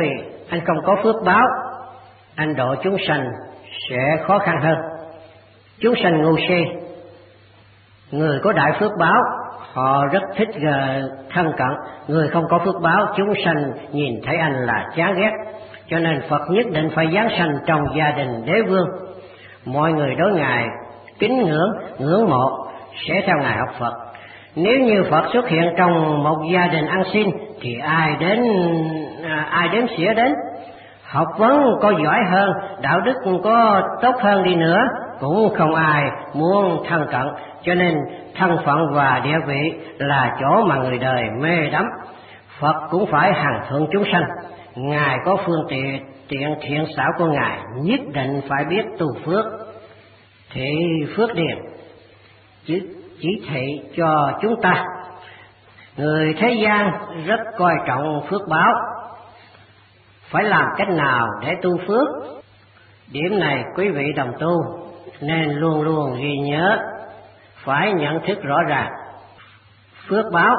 anh không có phước báo, anh độ chúng sanh sẽ khó khăn hơn. Chúng sanh ngu si, người có đại phước báo họ rất thích thân cận, người không có phước báo chúng sanh nhìn thấy anh là chán ghét. Cho nên Phật nhất định phải giáng sanh trong gia đình đế vương. Mọi người đối Ngài kính ngưỡng, ngưỡng mộ sẽ theo Ngài học Phật. Nếu như Phật xuất hiện trong một gia đình ăn xin thì ai đến xỉa đến. Học vấn có giỏi hơn, đạo đức có tốt hơn đi nữa cũng không ai muốn thân cận. Cho nên thân phận và địa vị là chỗ mà người đời mê đắm. Phật cũng phải hằng thượng chúng sanh. Ngài có phương tiện thiện xảo của Ngài, nhất định phải biết tu phước. Thì phước điền chỉ thị cho chúng ta. Người thế gian rất coi trọng phước báo, phải làm cách nào để tu phước. Điểm này quý vị đồng tu nên luôn luôn ghi nhớ, phải nhận thức rõ ràng. Phước báo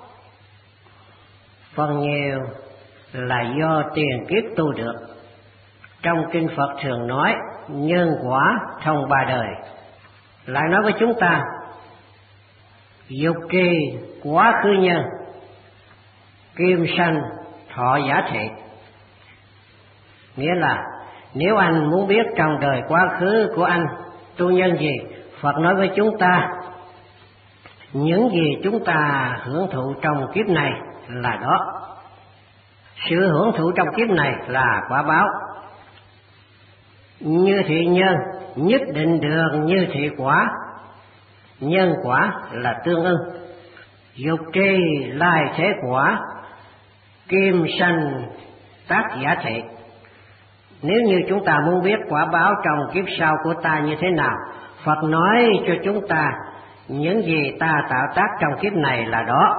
phần nhiều là do tiền kiếp tu được. Trong kinh Phật thường nói nhân quả thông ba đời. Lại nói với chúng ta dục kỳ quá khứ nhân, kim sanh thọ giả thị. Nghĩa là nếu anh muốn biết trong đời quá khứ của anh tu nhân gì, Phật nói với chúng ta những gì chúng ta hưởng thụ trong kiếp này là đó. Sự hưởng thụ trong kiếp này là quả báo. Như thị nhân nhất định được như thị quả. Nhân quả là tương ưng. Dục tri lai thế quả, kim sanh tác giả thị. Nếu như chúng ta muốn biết quả báo trong kiếp sau của ta như thế nào, Phật nói cho chúng ta những gì ta tạo tác trong kiếp này là đó.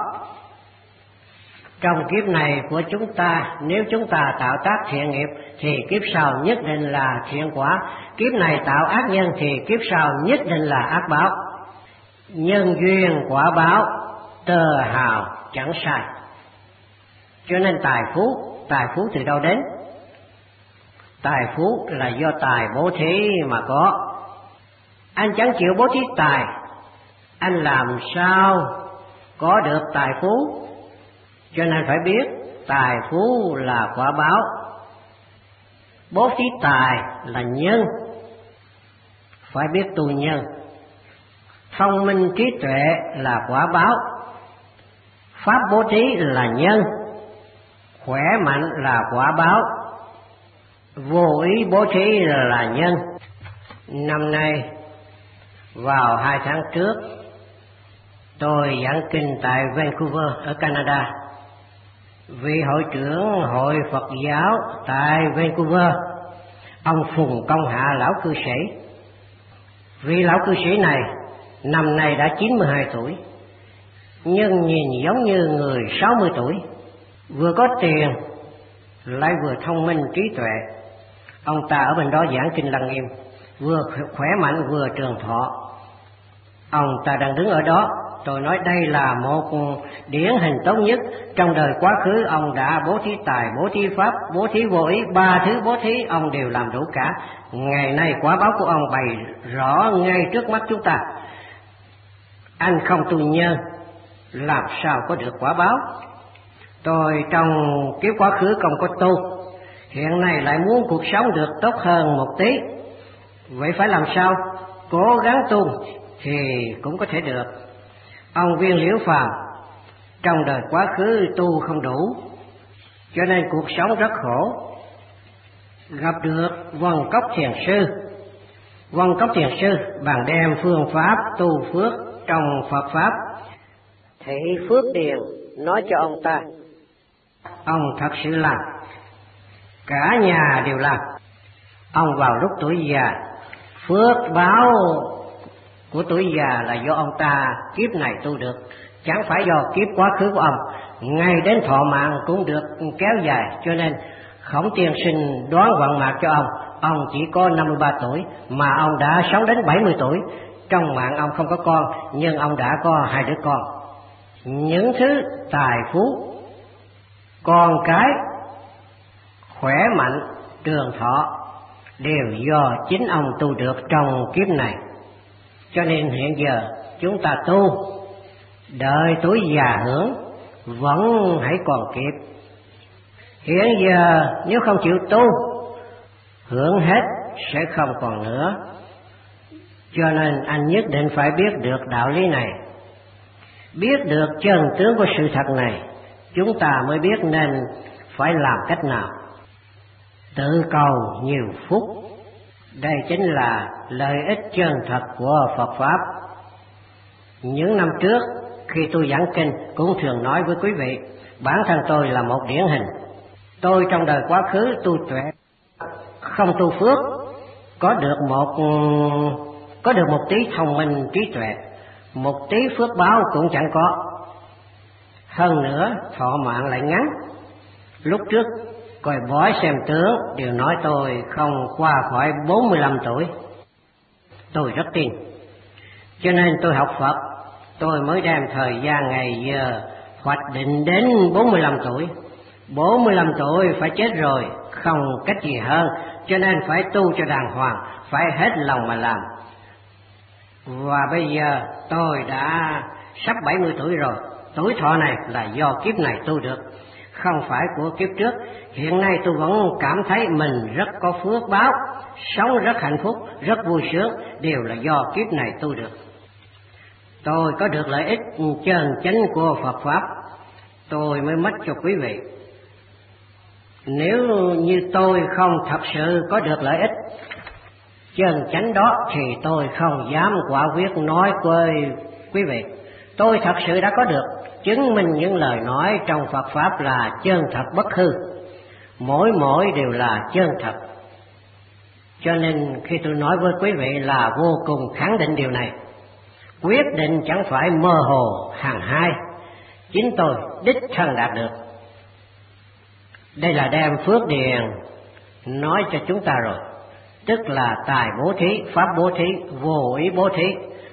Trong kiếp này của chúng ta, nếu chúng ta tạo tác thiện nghiệp thì kiếp sau nhất định là thiện quả. Kiếp này tạo ác nhân thì kiếp sau nhất định là ác báo. Nhân duyên quả báo, tơ hào chẳng sai. Cho nên tài phú từ đâu đến? Tài phú là do tài bố thí mà có. Anh chẳng chịu bố thí tài, anh làm sao có được tài phú? Cho nên phải biết tài phú là quả báo. Bố thí tài là nhân, phải biết tu nhân. Thông minh trí tuệ là quả báo. Pháp bố thí là nhân, khỏe mạnh là quả báo. Vô ý bố thí là nhân. Năm nay vào 2 tháng trước, tôi giảng kinh tại Vancouver ở Canada. Vị hội trưởng hội Phật giáo tại Vancouver, ông Phùng Công Hạ lão cư sĩ. Vị lão cư sĩ này năm nay đã 92 tuổi, nhưng nhìn giống như người 60 tuổi, vừa có tiền lại vừa thông minh trí tuệ. Ông ta ở bên đó giảng kinh Lăng Nghiêm, vừa khỏe mạnh vừa trường thọ. Ông ta đang đứng ở đó, tôi nói đây là một điển hình tốt nhất. Trong đời quá khứ ông đã bố thí tài, bố thí pháp, bố thí vô ý, 3 thứ bố thí ông đều làm đủ cả. Ngày nay quả báo của ông bày rõ ngay trước mắt chúng ta. Anh không tu nhân, làm sao có được quả báo? Tôi trong kiếp quá khứ không có tu, hiện nay lại muốn cuộc sống được tốt hơn một tí. Vậy phải làm sao? Cố gắng tu thì cũng có thể được. Ông Viên Liễu Phàm trong đời quá khứ tu không đủ, cho nên cuộc sống rất khổ. Gặp được Vân Cốc Thiền Sư. Vân Cốc Thiền Sư bàn đem phương pháp tu phước trong Phật Pháp. Thị Phước Điền nói cho ông ta. Ông thật sự làm, cả nhà đều làm. Ông vào lúc tuổi già, phước báo của tuổi già là do ông ta kiếp này tu được, chẳng phải do kiếp quá khứ của ông. Ngay đến thọ mạng cũng được kéo dài, cho nên Khổng Tiên Sinh đoán vận mạc cho ông chỉ có 53 tuổi mà ông đã sống đến 70 tuổi. Trong mạng ông không có con, nhưng ông đã có 2 đứa con. Những thứ tài phú, con cái, khỏe mạnh, trường thọ đều do chính ông tu được trong kiếp này. Cho nên hiện giờ chúng ta tu, đợi tuổi già hưởng vẫn hãy còn kịp. Hiện giờ nếu không chịu tu, hưởng hết sẽ không còn nữa. Cho nên anh nhất định phải biết được đạo lý này, biết được chân tướng của sự thật này, chúng ta mới biết nên phải làm cách nào. Tự cầu nhiều phúc, đây chính là lợi ích chân thật của Phật Pháp. Những năm trước khi tôi giảng kinh cũng thường nói với quý vị, bản thân tôi là một điển hình. Tôi trong đời quá khứ tu tuệ, không tu phước, có được một tí thông minh trí tuệ, một tí phước báo cũng chẳng có. Hơn nữa thọ mạng lại ngắn. Lúc trước coi bói xem tướng đều nói tôi không qua khỏi 45 tuổi. Tôi rất tin, cho nên tôi học Phật, tôi mới đem thời gian ngày giờ hoạch định đến 45 tuổi. 45 tuổi phải chết rồi, không cách gì hơn, cho nên phải tu cho đàng hoàng, phải hết lòng mà làm. Và bây giờ tôi đã sắp 70 tuổi rồi. Tuổi thọ này là do kiếp này tu được, không phải của kiếp trước. Hiện nay tôi vẫn cảm thấy mình rất có phước báo, sống rất hạnh phúc, rất vui sướng, đều là do kiếp này tu được. Tôi có được lợi ích chân chánh của Phật Pháp, tôi mới mất cho quý vị. Nếu như tôi không thật sự có được lợi ích chân chánh đó thì tôi không dám quả quyết nói với quý vị. Tôi thật sự đã có được, chứng minh những lời nói trong Phật Pháp là chân thật bất hư, mỗi đều là chân thật. Cho nên khi tôi nói với quý vị là vô cùng khẳng định điều này, quyết định chẳng phải mơ hồ hàng hai, chính tôi đích thân đạt được. Đây là đem phước điền nói cho chúng ta rồi, tức là tài bố thí, pháp bố thí, vô ý bố thí.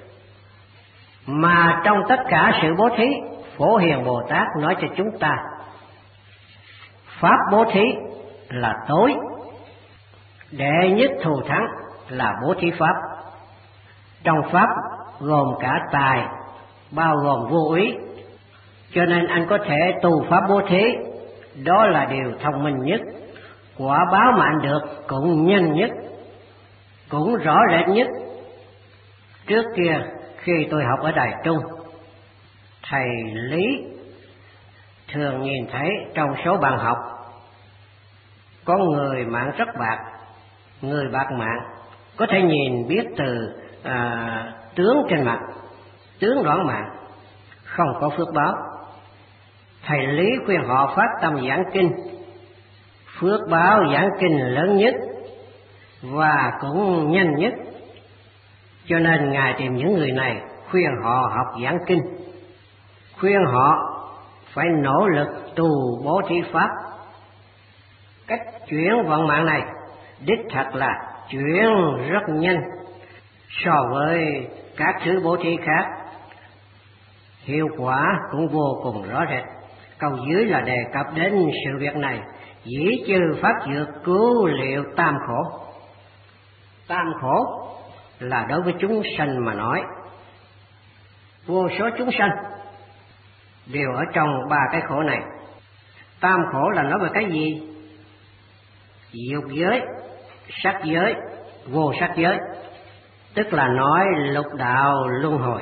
Mà trong tất cả sự bố thí, Phổ Hiền Bồ Tát nói cho chúng ta, pháp bố thí là tối, đệ nhất thù thắng là bố thí pháp. Trong pháp gồm cả tài, bao gồm vô ý, cho nên anh có thể tu pháp bố thí, đó là điều thông minh nhất, quả báo mà anh được cũng nhanh nhất, cũng rõ rệt nhất. Trước kia khi tôi học ở Đài Trung, thầy Lý thường nhìn thấy trong số bạn học có người mạng rất bạc, người bạc mạng có thể nhìn biết từ tướng trên mặt, tướng đoạn mạng, không có phước báo. Thầy Lý khuyên họ phát tâm giảng kinh, phước báo giảng kinh lớn nhất và cũng nhanh nhất. Cho nên Ngài tìm những người này, khuyên họ học giảng kinh, khuyên họ phải nỗ lực tu bố thí pháp. Cách chuyển vận mạng này đích thật là chuyển rất nhanh so với các thứ bố thí khác, hiệu quả cũng vô cùng rõ rệt. Câu dưới là đề cập đến sự việc này, dĩ chư pháp dược cứu liệu tam khổ. Tam khổ là đối với chúng sanh mà nói, vô số chúng sanh đều ở trong ba cái khổ này. Tam khổ là nói về cái gì? Dục giới, sắc giới, vô sắc giới, tức là nói lục đạo luân hồi,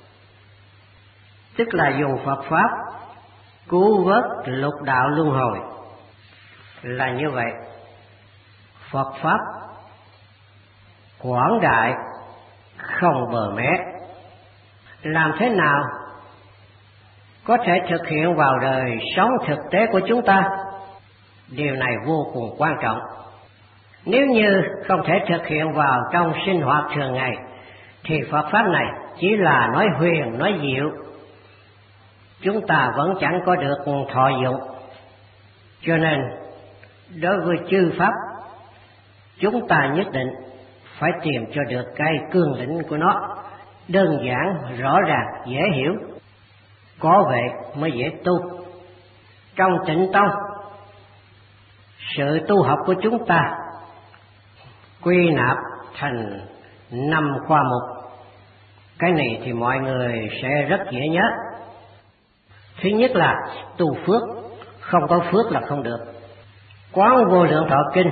tức là dùng Phật Pháp cứu vớt lục đạo luân hồi. Là như vậy, Phật Pháp quảng đại không bờ mé. Làm thế nào có thể thực hiện vào đời sống thực tế của chúng ta? Điều này vô cùng quan trọng. Nếu như không thể thực hiện vào trong sinh hoạt thường ngày thì Phật Pháp này chỉ là nói huyền, nói diệu, chúng ta vẫn chẳng có được thọ dụng. Cho nên đối với chư Pháp, chúng ta nhất định phải tìm cho được cái cương lĩnh của nó, đơn giản, rõ ràng, dễ hiểu. Có vậy mới dễ tu. Trong Tịnh Tông, Sự tu học của chúng ta quy nạp thành 5 khoa mục. Cái này thì mọi người sẽ rất dễ nhớ. Thứ nhất là tu phước, không có phước là không được. Quán Vô Lượng Thọ Kinh,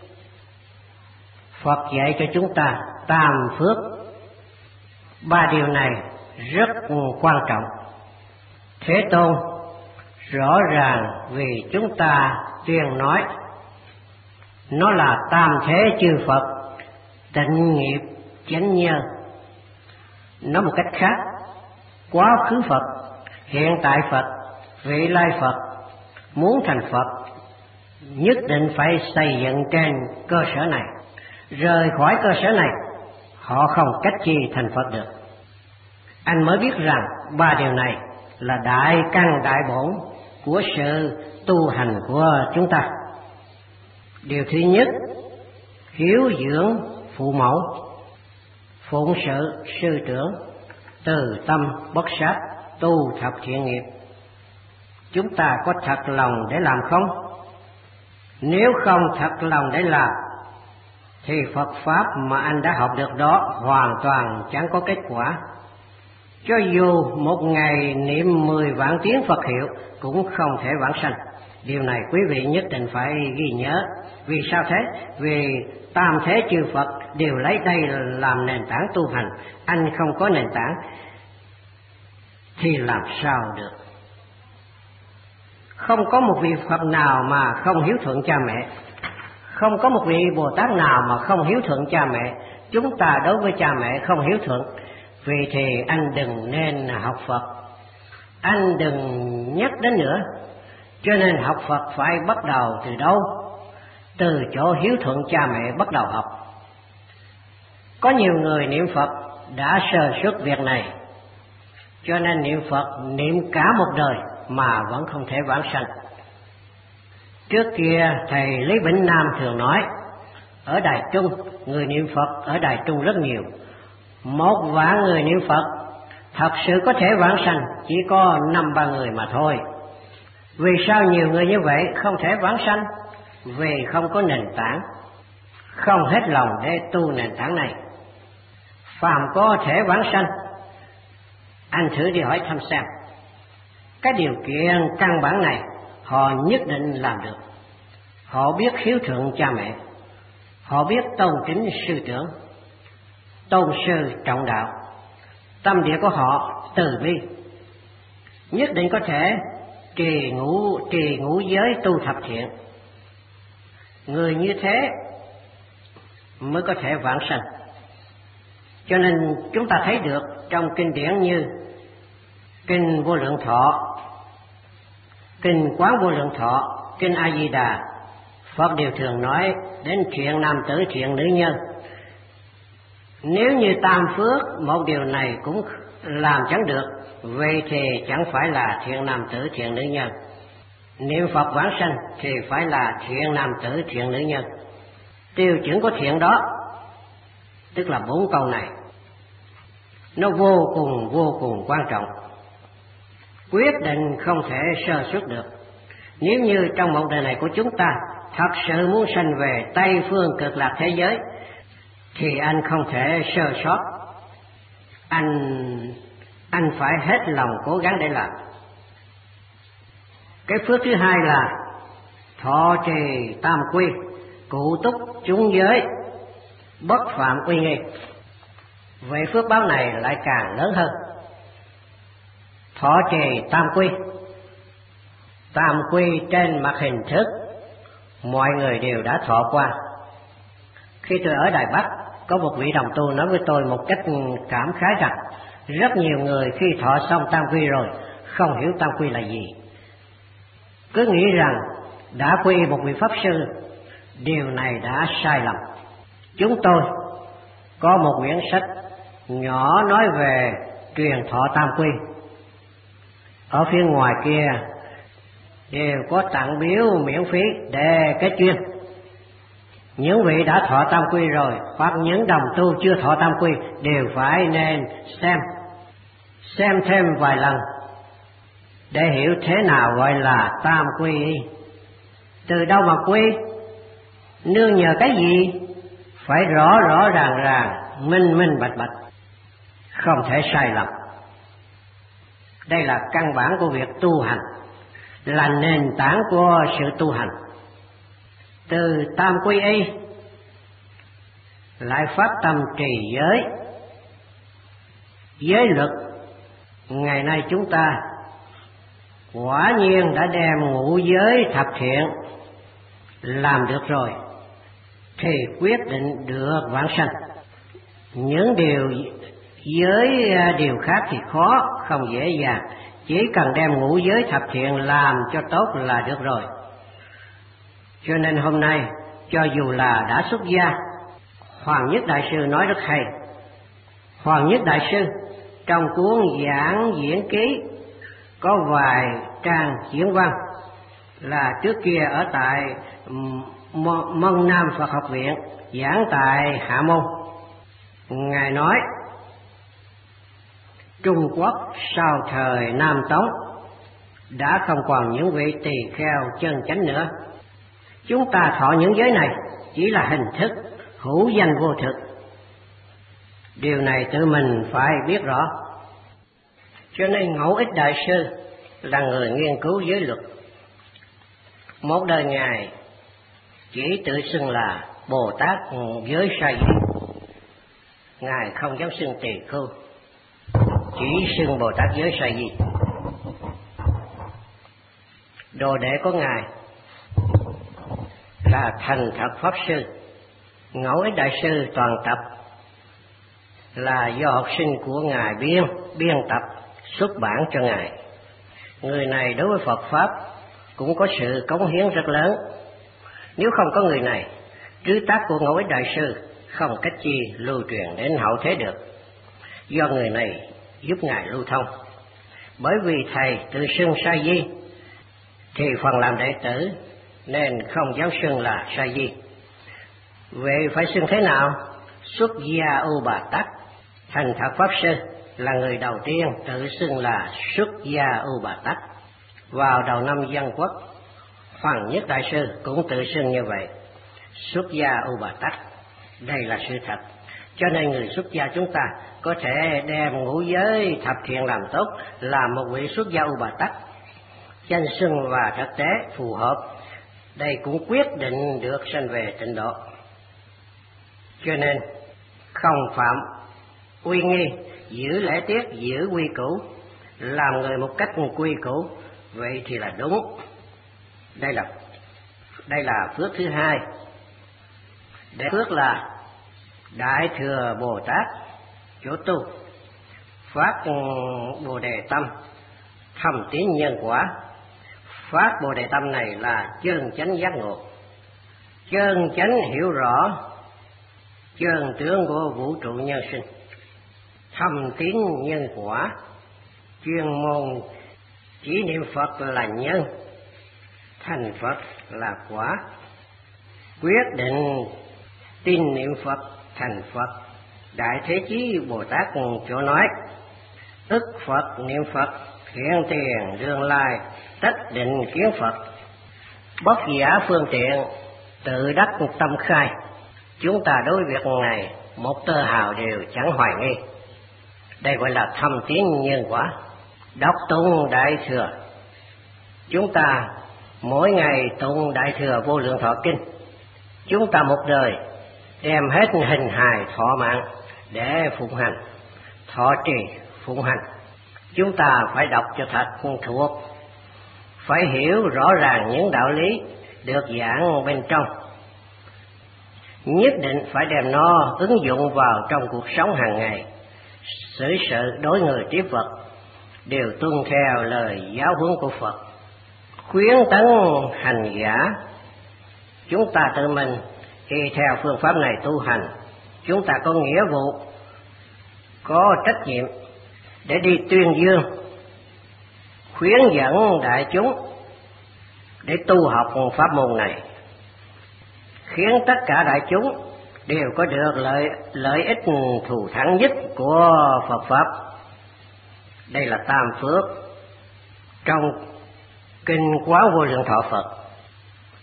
Phật dạy cho chúng ta tam phước. 3 điều này rất quan trọng. Thế Tôn rõ ràng vì chúng ta tuyên nói, nó là tam thế chư Phật, tịnh nghiệp chánh nhân. Nói một cách khác, quá khứ Phật, hiện tại Phật, vị lai Phật muốn thành Phật nhất định phải xây dựng trên cơ sở này. Rời khỏi cơ sở này, họ không cách chi thành Phật được. Anh mới biết rằng 3 điều này là đại căn đại bổn của sự tu hành của chúng ta. Điều thứ nhất, hiếu dưỡng phụ mẫu, phụng sự sư trưởng, từ tâm bất sát, tu thập thiện nghiệp. Chúng ta có thật lòng để làm không? Nếu không thật lòng để làm, thì Phật Pháp mà anh đã học được đó hoàn toàn chẳng có kết quả. Cho dù một ngày niệm 10 vạn tiếng Phật hiệu cũng không thể vãng sanh. Điều này quý vị nhất định phải ghi nhớ. Vì sao thế? Vì tam thế chư Phật đều lấy đây làm nền tảng tu hành. Anh không có nền tảng thì làm sao được? Không có một vị Phật nào mà không hiếu thuận cha mẹ, không có một vị Bồ Tát nào mà không hiếu thuận cha mẹ. Chúng ta đối với cha mẹ không hiếu thuận, vì thì anh đừng nên học Phật, anh đừng nhắc đến nữa. Cho nên học Phật phải bắt đầu từ đâu? Từ chỗ hiếu thuận cha mẹ bắt đầu học. Có nhiều người niệm Phật đã sơ suất việc này, cho nên niệm Phật niệm cả một đời mà vẫn không thể vãng sanh. Trước kia thầy Lý Bỉnh Nam thường nói, ở Đài Trung người niệm Phật ở Đài Trung rất nhiều. 1 vạn người niệm Phật thật sự có thể vãng sanh chỉ có 5-3 người mà thôi. Vì sao nhiều người như vậy không thể vãng sanh? Vì không có nền tảng, không hết lòng để tu nền tảng này. Phàm có thể vãng sanh, anh thử đi hỏi thăm xem, cái điều kiện căn bản này họ nhất định làm được. Họ biết hiếu thuận cha mẹ, họ biết tôn kính sư trưởng, tôn sư trọng đạo, tâm địa của họ từ bi, nhất định có thể trì ngũ giới tu thập thiện. Người như thế mới có thể vãng sanh. Cho nên chúng ta thấy được trong kinh điển như Kinh Vô Lượng Thọ, Kinh Quán Vô Lượng Thọ, Kinh A Di Đà, Phật đều thường nói đến thiện nam tử thiện nữ nhân. Nếu như tam phước một điều này cũng làm chẳng được, vậy thì chẳng phải là thiện nam tử thiện nữ nhân. Niệm Phật vãng sanh thì phải là thiện nam tử thiện nữ nhân. Tiêu chuẩn của thiện đó tức là 4 câu này, nó vô cùng quan trọng, quyết định không thể sơ suất được. Nếu như trong một đời này của chúng ta thật sự muốn sanh về Tây phương cực lạc thế giới thì anh không thể sơ sót. Anh phải hết lòng cố gắng để làm. Cái phước thứ hai là thọ trì tam quy, cụ túc chúng giới, bất phạm uy nghi. Vậy phước báo này lại càng lớn hơn. Thọ trì tam quy. Tam quy trên mặt hình thức mọi người đều đã thọ qua. Khi tôi ở Đài Bắc, có một vị đồng tu nói với tôi một cách cảm khái rằng rất nhiều người khi thọ xong tam quy rồi không hiểu tam quy là gì, cứ nghĩ rằng đã quy một vị pháp sư. Điều này đã sai lầm. Chúng tôi có một quyển sách nhỏ nói về truyền thọ tam quy. Ở phía ngoài kia đều có tặng biếu miễn phí để kết duyên. Những vị đã thọ tam quy rồi hoặc những đồng tu chưa thọ tam quy đều phải nên xem thêm vài lần để hiểu thế nào gọi là tam quy. Từ đâu mà quy? Nương nhờ cái gì? Phải rõ rõ ràng, minh minh bạch bạch, không thể sai lầm. Đây là căn bản của việc tu hành, là nền tảng của sự tu hành. Từ tam quy y lại phát tâm trì giới luật. Ngày nay chúng ta quả nhiên đã đem ngũ giới thập thiện làm được rồi, thì quyết định được vãng sanh. Những điều khác thì khó, không dễ dàng, chỉ cần đem ngũ giới thập thiện làm cho tốt là được rồi. Cho nên hôm nay cho dù là đã xuất gia, Hoàng Nhất Đại Sư nói rất hay. Hoàng Nhất Đại Sư trong cuốn Giảng Diễn Ký có vài trang diễn văn, là trước kia ở tại Mân Nam Phật Học Viện giảng tại Hạ Môn. Ngài nói Trung Quốc sau thời Nam Tống đã không còn những vị tỳ kheo chân chánh nữa. Chúng ta thọ những giới này chỉ là hình thức, hữu danh vô thực. Điều này tự mình phải biết rõ. Cho nên Ngẫu Ích Đại Sư là người nghiên cứu giới luật. Một đời Ngài chỉ tự xưng là Bồ Tát giới sa di. Ngài không dám xưng tỳ khưu, chỉ xưng Bồ Tát giới sa di. Đồ đệ của Ngài là Thành Thật Pháp Sư. Ngẫu Ích Đại Sư toàn tập là do học sinh của Ngài biên tập xuất bản cho Ngài. Người này đối với Phật Pháp cũng có sự cống hiến rất lớn. Nếu không có người này, trứ tác của Ngẫu Ích Đại Sư không cách chi lưu truyền đến hậu thế được. Do người này giúp Ngài lưu thông. Bởi vì Thầy tự xưng sa di, thì phần làm đệ tử nên không dám xưng là sa di. Vậy phải xưng thế nào? Xuất gia Ưu Bà Tát. Thành Thật Pháp Sư là người đầu tiên tự xưng là xuất gia Ưu Bà Tát. Vào đầu năm Dân Quốc, Hoàng Nhất Đại Sư cũng tự xưng như vậy, xuất gia Ưu Bà Tát. Đây là sự thật. Cho nên người xuất gia chúng ta có thể đem ngũ giới thập thiện làm tốt, là một vị xuất gia Ưu Bà Tát. Danh xưng và thực tế phù hợp, đây cũng quyết định được sanh về tịnh độ. Cho nên không phạm uy nghi, giữ lễ tiết, giữ quy củ, làm người một cách quy củ, vậy thì là đúng. Đây là phước thứ hai. Để phước là Đại Thừa Bồ Tát chỗ tu, phát Bồ Đề tâm, thầm tín nhân quả. Phát Bồ Đề tâm này là chân chánh giác ngộ, chân chánh hiểu rõ chân tướng của vũ trụ nhân sinh. Thầm tín nhân quả, chuyên môn chỉ niệm Phật là nhân, thành Phật là quả. Quyết định tin niệm Phật thành Phật. Đại Thế Chí Bồ Tát chỗ nói, ức Phật niệm Phật, hiện tiền đương lai, tất định kiến Phật. Bất giả phương tiện, tự đắc tâm khai. Chúng ta đối việc này một tơ hào đều chẳng hoài nghi. Đây gọi là thâm tín nhân quả. Đọc tụng Đại Thừa, chúng ta mỗi ngày tụng Đại Thừa Vô Lượng Thọ Kinh. Chúng ta một đời đem hết hình hài thọ mạng để phụng hành, thọ trì phụng hành. Chúng ta phải đọc cho thật thuộc, phải hiểu rõ ràng những đạo lý được giảng bên trong. Nhất định phải đem nó ứng dụng vào trong cuộc sống hàng ngày. Xử sự đối người tiếp vật đều tuân theo lời giáo huấn của Phật, khuyến tấn hành giả. Chúng ta tự mình khi theo phương pháp này tu hành, chúng ta có nghĩa vụ, có trách nhiệm để đi tuyên dương, khuyến dẫn đại chúng để tu học pháp môn này, khiến tất cả đại chúng đều có được lợi ích thù thắng nhất của Phật Pháp. Đây là tam phước trong Kinh Quán Vô Lượng Thọ Phật.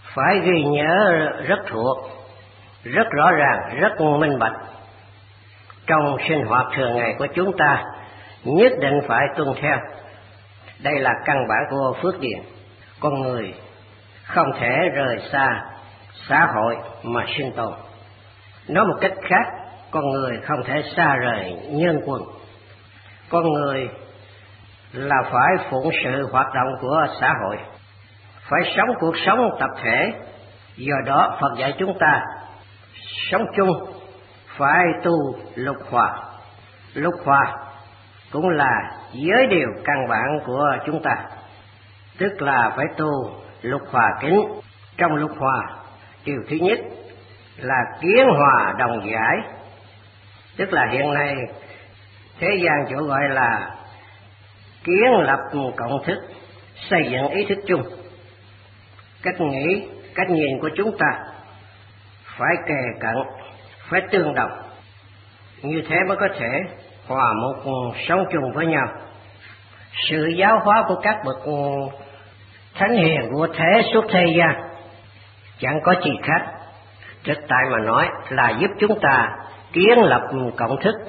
phải ghi nhớ rất thuộc, rất rõ ràng, rất minh bạch. Trong sinh hoạt thường ngày của chúng ta nhất định phải tuân theo. Đây là căn bản của phước điền. Con người không thể rời xa xã hội mà sinh tồn. Nói một cách khác, con người không thể xa rời nhân quân. Con người là phải phụng sự hoạt động của xã hội, phải sống cuộc sống tập thể. Do đó Phật dạy chúng ta sống chung phải tu lục hòa. Lục hòa cũng là giới điều căn bản của chúng ta, tức là phải tu lục hòa kính. Trong lục hòa, điều thứ nhất là kiến hòa đồng giải, tức là hiện nay thế gian chỗ gọi là kiến lập cộng thức, xây dựng ý thức chung. Cách nghĩ, cách nhìn của chúng ta phải kề cận, phải tương đồng, như thế mới có thể hòa một sống chung với nhau. Sự giáo hóa của các bậc thánh hiền của thế suốt thế gian chẳng có gì khác, thực tại mà nói là giúp chúng ta kiến lập cộng thức.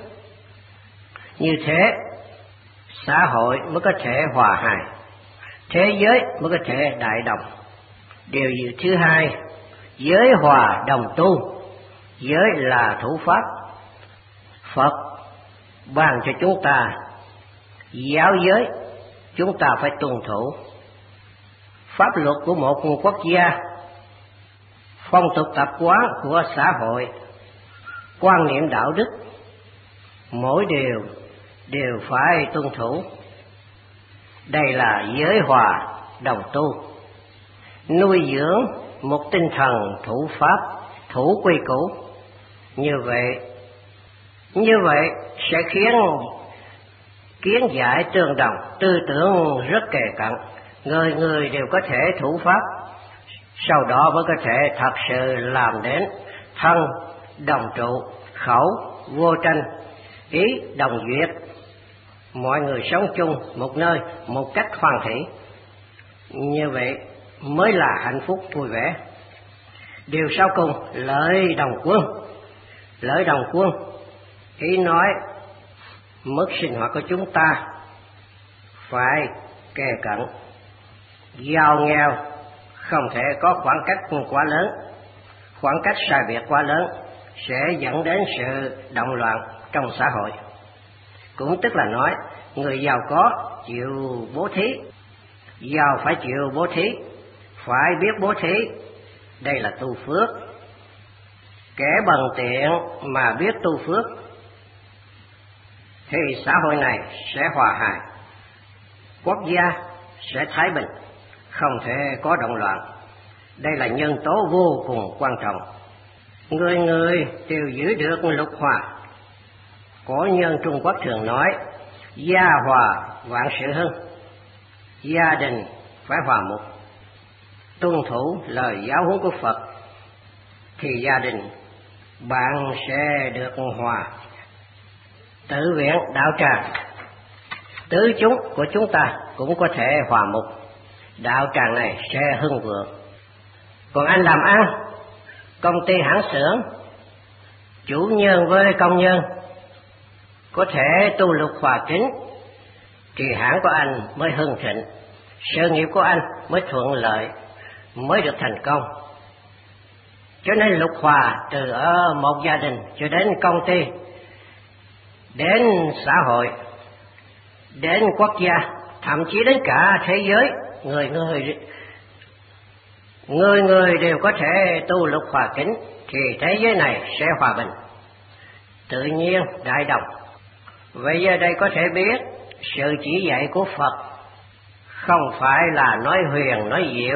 Như thế xã hội mới có thể hòa hài, thế giới mới có thể đại đồng. Điều thứ hai, giới hòa đồng tu. Giới là thủ pháp. Phật ban cho chúng ta giáo giới, chúng ta phải tuân thủ. Pháp luật của một quốc gia, phong tục tập quán của xã hội, quan niệm đạo đức, mỗi điều đều phải tuân thủ. Đây là giới hòa đồng tu, nuôi dưỡng một tinh thần thủ pháp, thủ quy củ. Như vậy sẽ khiến kiến giải tương đồng, tư tưởng rất kề cận, người người đều có thể thủ pháp. Sau đó mới có thể thật sự làm đến thân đồng trụ, khẩu vô tranh, ý đồng duyệt, mọi người sống chung một nơi một cách hoan hỷ. Như vậy mới là hạnh phúc vui vẻ. Điều sau cùng, lợi đồng quân. Lợi đồng quân ý nói mức sinh hoạt của chúng ta phải kề cận, giàu nghèo không thể có khoảng cách quá lớn. Khoảng cách sai biệt quá lớn sẽ dẫn đến sự động loạn trong xã hội. Cũng tức là nói, người giàu có chịu bố thí, giàu phải chịu bố thí, phải biết bố thí. Đây là tu phước. Kẻ bần tiện mà biết tu phước thì xã hội này sẽ hòa hài, quốc gia sẽ thái bình, không thể có động loạn. Đây là nhân tố vô cùng quan trọng. Người người đều giữ được lục hòa. Cổ nhân Trung Quốc thường nói gia hòa vạn sự hưng, gia đình phải hòa mục, tuân thủ lời giáo huấn của Phật thì gia đình bạn sẽ được hòa. Tự viện đạo tràng, tứ chúng của chúng ta cũng có thể hòa mục, đạo tràng này sẽ hưng vượng. Còn anh làm ăn, công ty hãng xưởng, chủ nhân với công nhân có thể tu lục hòa kính thì hãng của anh mới hưng thịnh, sự nghiệp của anh mới thuận lợi, mới được thành công. Cho nên lục hòa từ ở một gia đình cho đến công ty, đến xã hội, đến quốc gia, thậm chí đến cả thế giới, người người đều có thể tu lục hòa kính thì thế giới này sẽ hòa bình, tự nhiên đại đồng. Vậy giờ đây có thể biết sự chỉ dạy của Phật không phải là nói huyền nói diệu,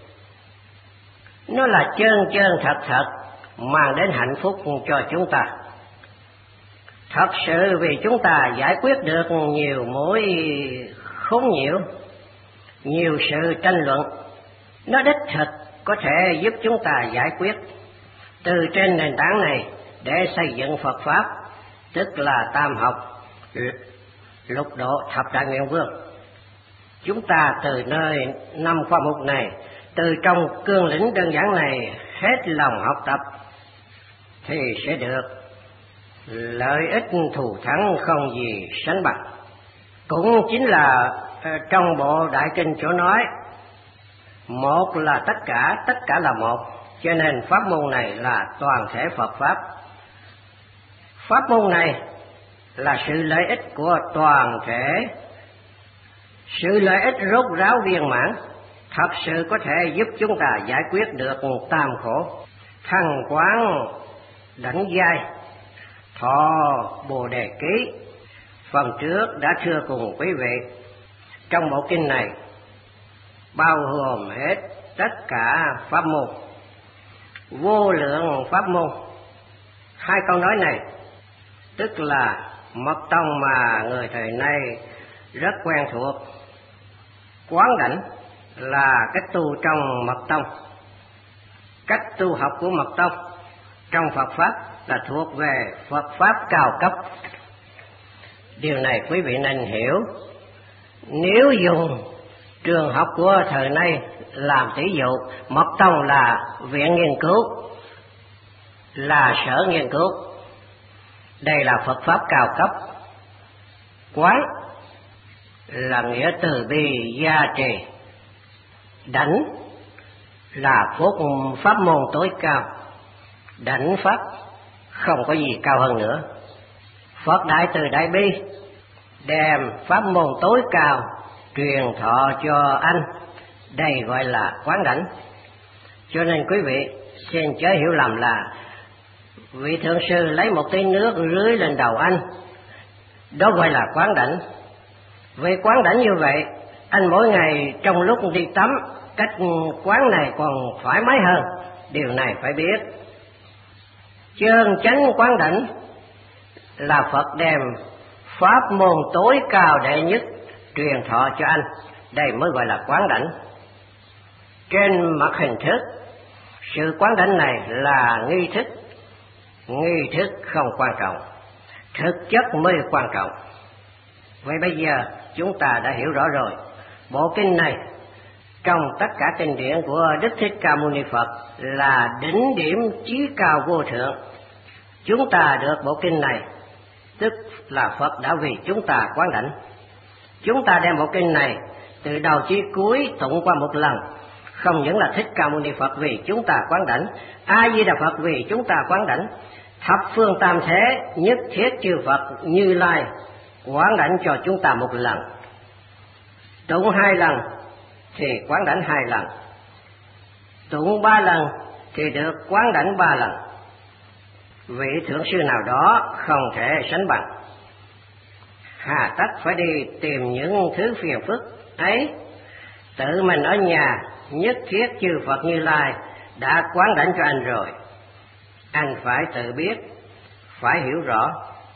nó là chân chân thật thật mang đến hạnh phúc cho chúng ta. Thật sự vì chúng ta giải quyết được nhiều mối khốn nhiễu, nhiều sự tranh luận, nó đích thực có thể giúp chúng ta giải quyết. Từ trên nền tảng này để xây dựng Phật Pháp, tức là tam học, lục độ, thập đại nguyện vương. Chúng ta từ nơi năm khoa mục này từ trong cương lĩnh đơn giản này hết lòng học tập thì sẽ được lợi ích thù thắng không gì sánh bằng. Cũng chính là trong bộ Đại Kinh chỗ nói một là tất cả là một, cho nên pháp môn này là toàn thể Phật Pháp. Pháp môn này là sự lợi ích của toàn thể, sự lợi ích rốt ráo viên mãn, thật sự có thể giúp chúng ta giải quyết được tam khổ, thăng quán đảnh giai, thọ Bồ Đề Ký. Phần trước đã thưa cùng quý vị, trong bộ kinh này bao gồm hết tất cả pháp môn, vô lượng pháp môn. Hai câu nói này tức là mật tông mà người thời nay rất quen thuộc. Quán đảnh là cách tu trong mật tông, cách tu học của mật tông trong Phật Pháp là thuộc về Phật Pháp cao cấp. Điều này quý vị nên hiểu. Nếu dùng trường học của thời nay làm tỷ dụ, mật tông là viện nghiên cứu, là sở nghiên cứu. Đây là Phật Pháp cao cấp. Quán là nghĩa từ bi gia trì. Đảnh là pháp môn tối cao. Đảnh Pháp không có gì cao hơn nữa. Phật Đại Từ Đại Bi đem pháp môn tối cao truyền thọ cho anh, đây gọi là quán đảnh. Cho nên quý vị xin chớ hiểu lầm là vị thượng sư lấy một tí nước rưới lên đầu anh, đó gọi là quán đảnh. Vì quán đảnh như vậy, anh mỗi ngày trong lúc đi tắm, cách quán này còn thoải mái hơn. Điều này phải biết. Chân chánh quán đảnh là Phật đem pháp môn tối cao đệ nhất truyền thọ cho anh, đây mới gọi là quán đảnh. Trên mặt hình thức, sự quán đảnh này là nghi thức không quan trọng, thực chất mới quan trọng. Vậy bây giờ chúng ta đã hiểu rõ rồi, bộ kinh này trong tất cả kinh điển của Đức Thích Ca Mâu Ni Phật là đỉnh điểm chí cao vô thượng. Chúng ta được bộ kinh này tức là Phật đã vì chúng ta quán đảnh. Chúng ta đem bộ kinh này từ đầu chí cuối tụng qua một lần, không những là Thích Ca Mâu Ni Phật vì chúng ta quán đảnh, A Di Đà Phật vì chúng ta quán đảnh, thập phương tam thế nhất thiết chư Phật Như Lai quán đảnh cho chúng ta một lần. Tụng 2 lần thì quán đảnh 2 lần, tụng 3 lần thì được quán đảnh 3 lần. Vị thượng sư nào đó không thể sánh bằng. Hà tất phải đi tìm những thứ phiền phức ấy, tự mình ở nhà nhất thiết chư Phật Như Lai đã quán đảnh cho anh rồi. Anh phải tự biết, phải hiểu rõ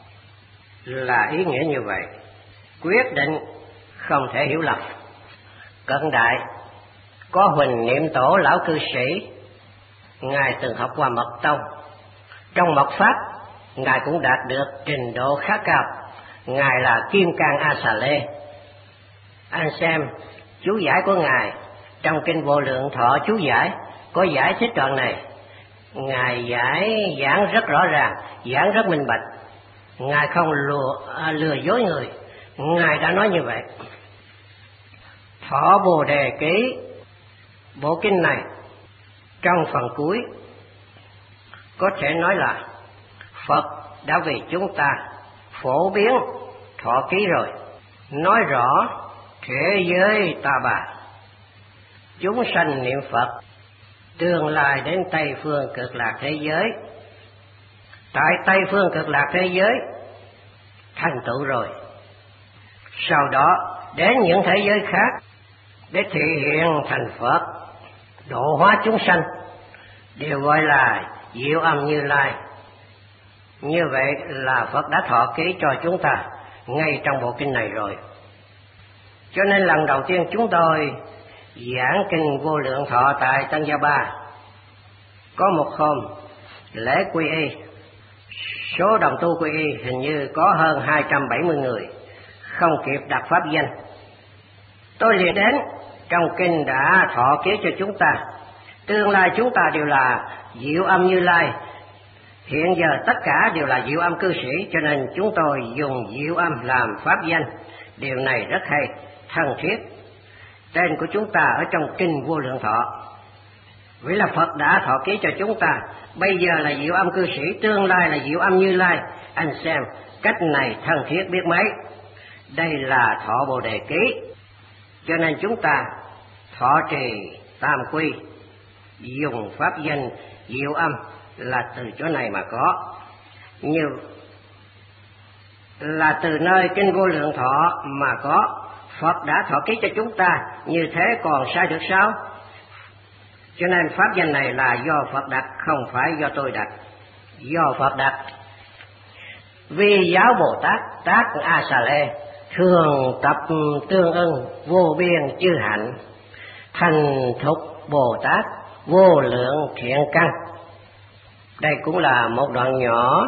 là ý nghĩa như vậy, quyết định không thể hiểu lầm. Cận đại có Huỳnh Niệm Tổ lão cư sĩ, ngài từng học qua mật tông. Trong mật pháp ngài cũng đạt được trình độ khá cao, ngài là Kim Cang A Xà Lê. Anh xem chú giải của ngài trong kinh Vô Lượng Thọ chú giải có giải thích đoạn này. Ngài giảng rất rõ ràng, giảng rất minh bạch, ngài không lừa dối người. Ngài đã nói như vậy. Thọ Bồ Đề Ký, bộ kinh này trong phần cuối có thể nói là Phật đã vì chúng ta phổ biến thọ ký rồi, nói rõ thế giới ta bà, chúng sanh niệm Phật, tương lai đến Tây Phương Cực Lạc thế giới. Tại Tây Phương Cực Lạc thế giới thành tựu rồi, sau đó đến những thế giới khác để thể hiện thành Phật, độ hóa chúng sanh, đều gọi là Diệu Âm Như Lai. Như vậy là Phật đã thọ ký cho chúng ta ngay trong bộ kinh này rồi. Cho nên lần đầu tiên chúng tôi giảng kinh Vô Lượng Thọ tại Tân Gia Ba, có một hôm lễ quy y, số đồng tu quy y hình như có hơn 270 người, không kịp đặt pháp danh. Tôi liền đến trong kinh đã thọ ký cho chúng ta. Tương lai chúng ta đều là Diệu Âm Như Lai. Hiện giờ tất cả đều là Diệu Âm cư sĩ, cho nên chúng tôi dùng Diệu Âm làm pháp danh. Điều này rất hay, thân thiết. Tên của chúng ta ở trong kinh Vô Lượng Thọ. Vì là Phật đã thọ ký cho chúng ta, bây giờ là Diệu Âm cư sĩ, tương lai là Diệu Âm Như Lai. Anh xem, cách này thân thiết biết mấy. Đây là thọ Bồ Đề ký. Cho nên chúng ta thọ trì tam quy, dùng pháp danh Diệu Âm là từ chỗ này mà có. Như là từ nơi kinh Vô Lượng Thọ mà có. Phật đã thọ ký cho chúng ta, như thế còn sai được sao? Cho nên pháp danh này là do Phật đặt, không phải do tôi đặt. Do Phật đặt. Vi giáo Bồ Tát tác A Xà Lê, thường tập tương ưng vô biên chư hạnh, thành thục Bồ Tát vô lượng thiện căn. Đây cũng là một đoạn nhỏ,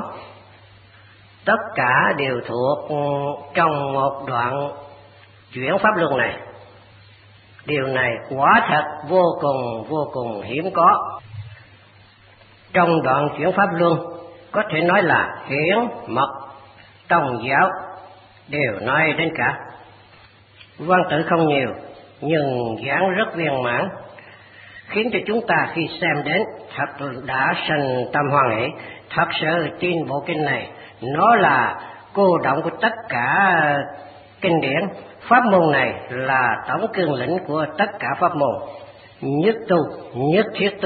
tất cả đều thuộc trong một đoạn chuyển pháp luân này. Điều này quả thật vô cùng hiếm có. Trong đoạn chuyển pháp luân có thể nói là hiển mật tông giáo đều nói đến cả. Văn tự không nhiều nhưng giảng rất viên mãn, khiến cho chúng ta khi xem đến thật đã sanh tâm hoan hỷ. Thật sự tin bộ kinh này nó là cô động của tất cả kinh điển. Pháp môn này là tổng cương lĩnh của tất cả pháp môn, nhất tu nhất thiết tu,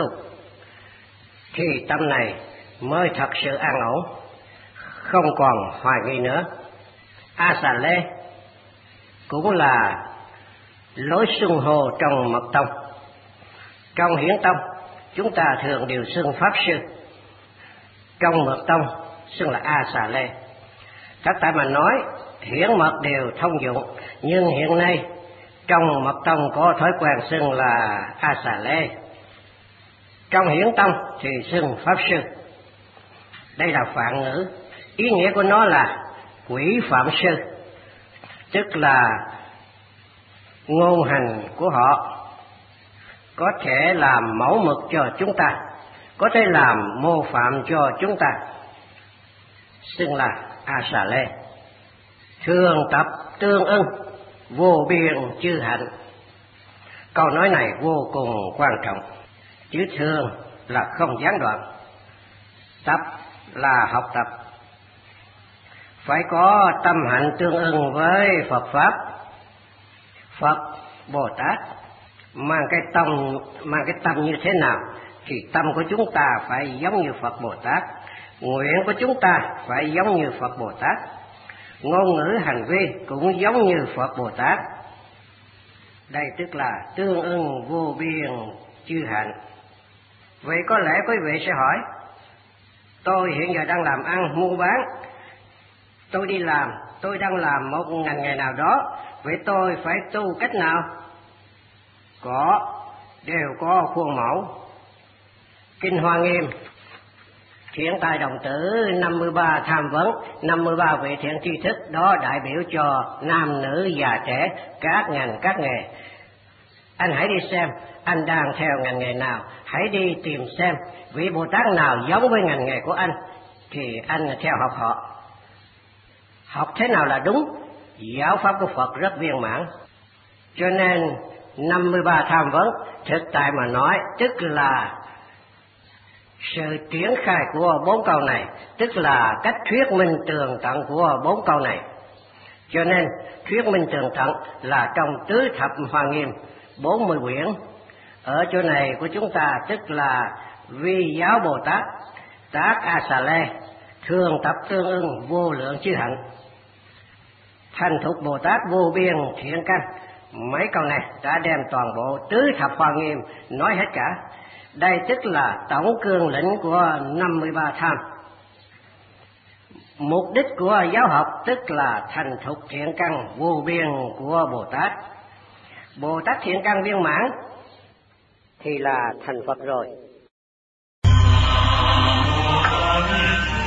thì tâm này mới thật sự an ổn, không còn hoài nghi nữa. A Xà Lê cũng là lối xưng hô trong mật tông. Trong hiển tông chúng ta thường đều xưng pháp sư, trong mật tông xưng là A Xà Lê. Thật tại mà nói hiển mật đều thông dụng, nhưng hiện nay trong mật tông có thói quen xưng là A Xà Lê, trong hiển tông thì xưng pháp sư. Đây là phạn ngữ, ý nghĩa của nó là quỷ phạm sư, tức là ngôn hành của họ có thể làm mẫu mực cho chúng ta, có thể làm mô phạm cho chúng ta, xưng là A Xà Lê. Thường tập tương ưng vô biên chư hạnh. Câu nói này vô cùng quan trọng. Chữ thường là không gián đoạn, tập là học tập, phải có tâm hạnh tương ưng với Phật Pháp. Phật Bồ Tát mang cái tâm như thế nào thì tâm của chúng ta phải giống như Phật Bồ Tát, nguyện của chúng ta phải giống như Phật Bồ Tát, ngôn ngữ hành vi cũng giống như Phật Bồ Tát. Đây tức là tương ưng vô biên chư hạnh. Vậy có lẽ quý vị sẽ hỏi, tôi hiện giờ đang làm ăn mua bán, tôi đi làm, tôi đang làm một ngành nghề nào đó, vậy tôi phải tu cách nào? Đều có khuôn mẫu. Kinh Hoa Nghiêm Thiện Tài Đồng Tử 53 tham vấn, 53 vị thiện tri thức, đó đại biểu cho nam nữ già trẻ, các ngành các nghề. Anh hãy đi xem anh đang theo ngành nghề nào, hãy đi tìm xem vị Bồ Tát nào giống với ngành nghề của anh thì anh theo học họ. Học thế nào là đúng? Giáo pháp của Phật rất viên mãn. Cho nên 53 tham vấn thực tại mà nói tức là sự triển khai của 4 câu này, tức là cách thuyết minh tường tận của 4 câu này. Cho nên thuyết minh tường tận là trong tứ thập Hoa Nghiêm 40 quyển. Ở chỗ này của chúng ta tức là vi giáo Bồ Tát tác A Xà Lê, thường tập tương ưng vô lượng chư hạnh, thành thục Bồ Tát vô biên thiện căn. Mấy câu này đã đem toàn bộ tứ thập Hoa Nghiêm nói hết cả. Đây tức là tổng cương lĩnh của 53 tham. Mục đích của giáo học tức là thành thục thiện căn vô biên của Bồ Tát. Bồ Tát thiện căn viên mãn thì là thành Phật rồi.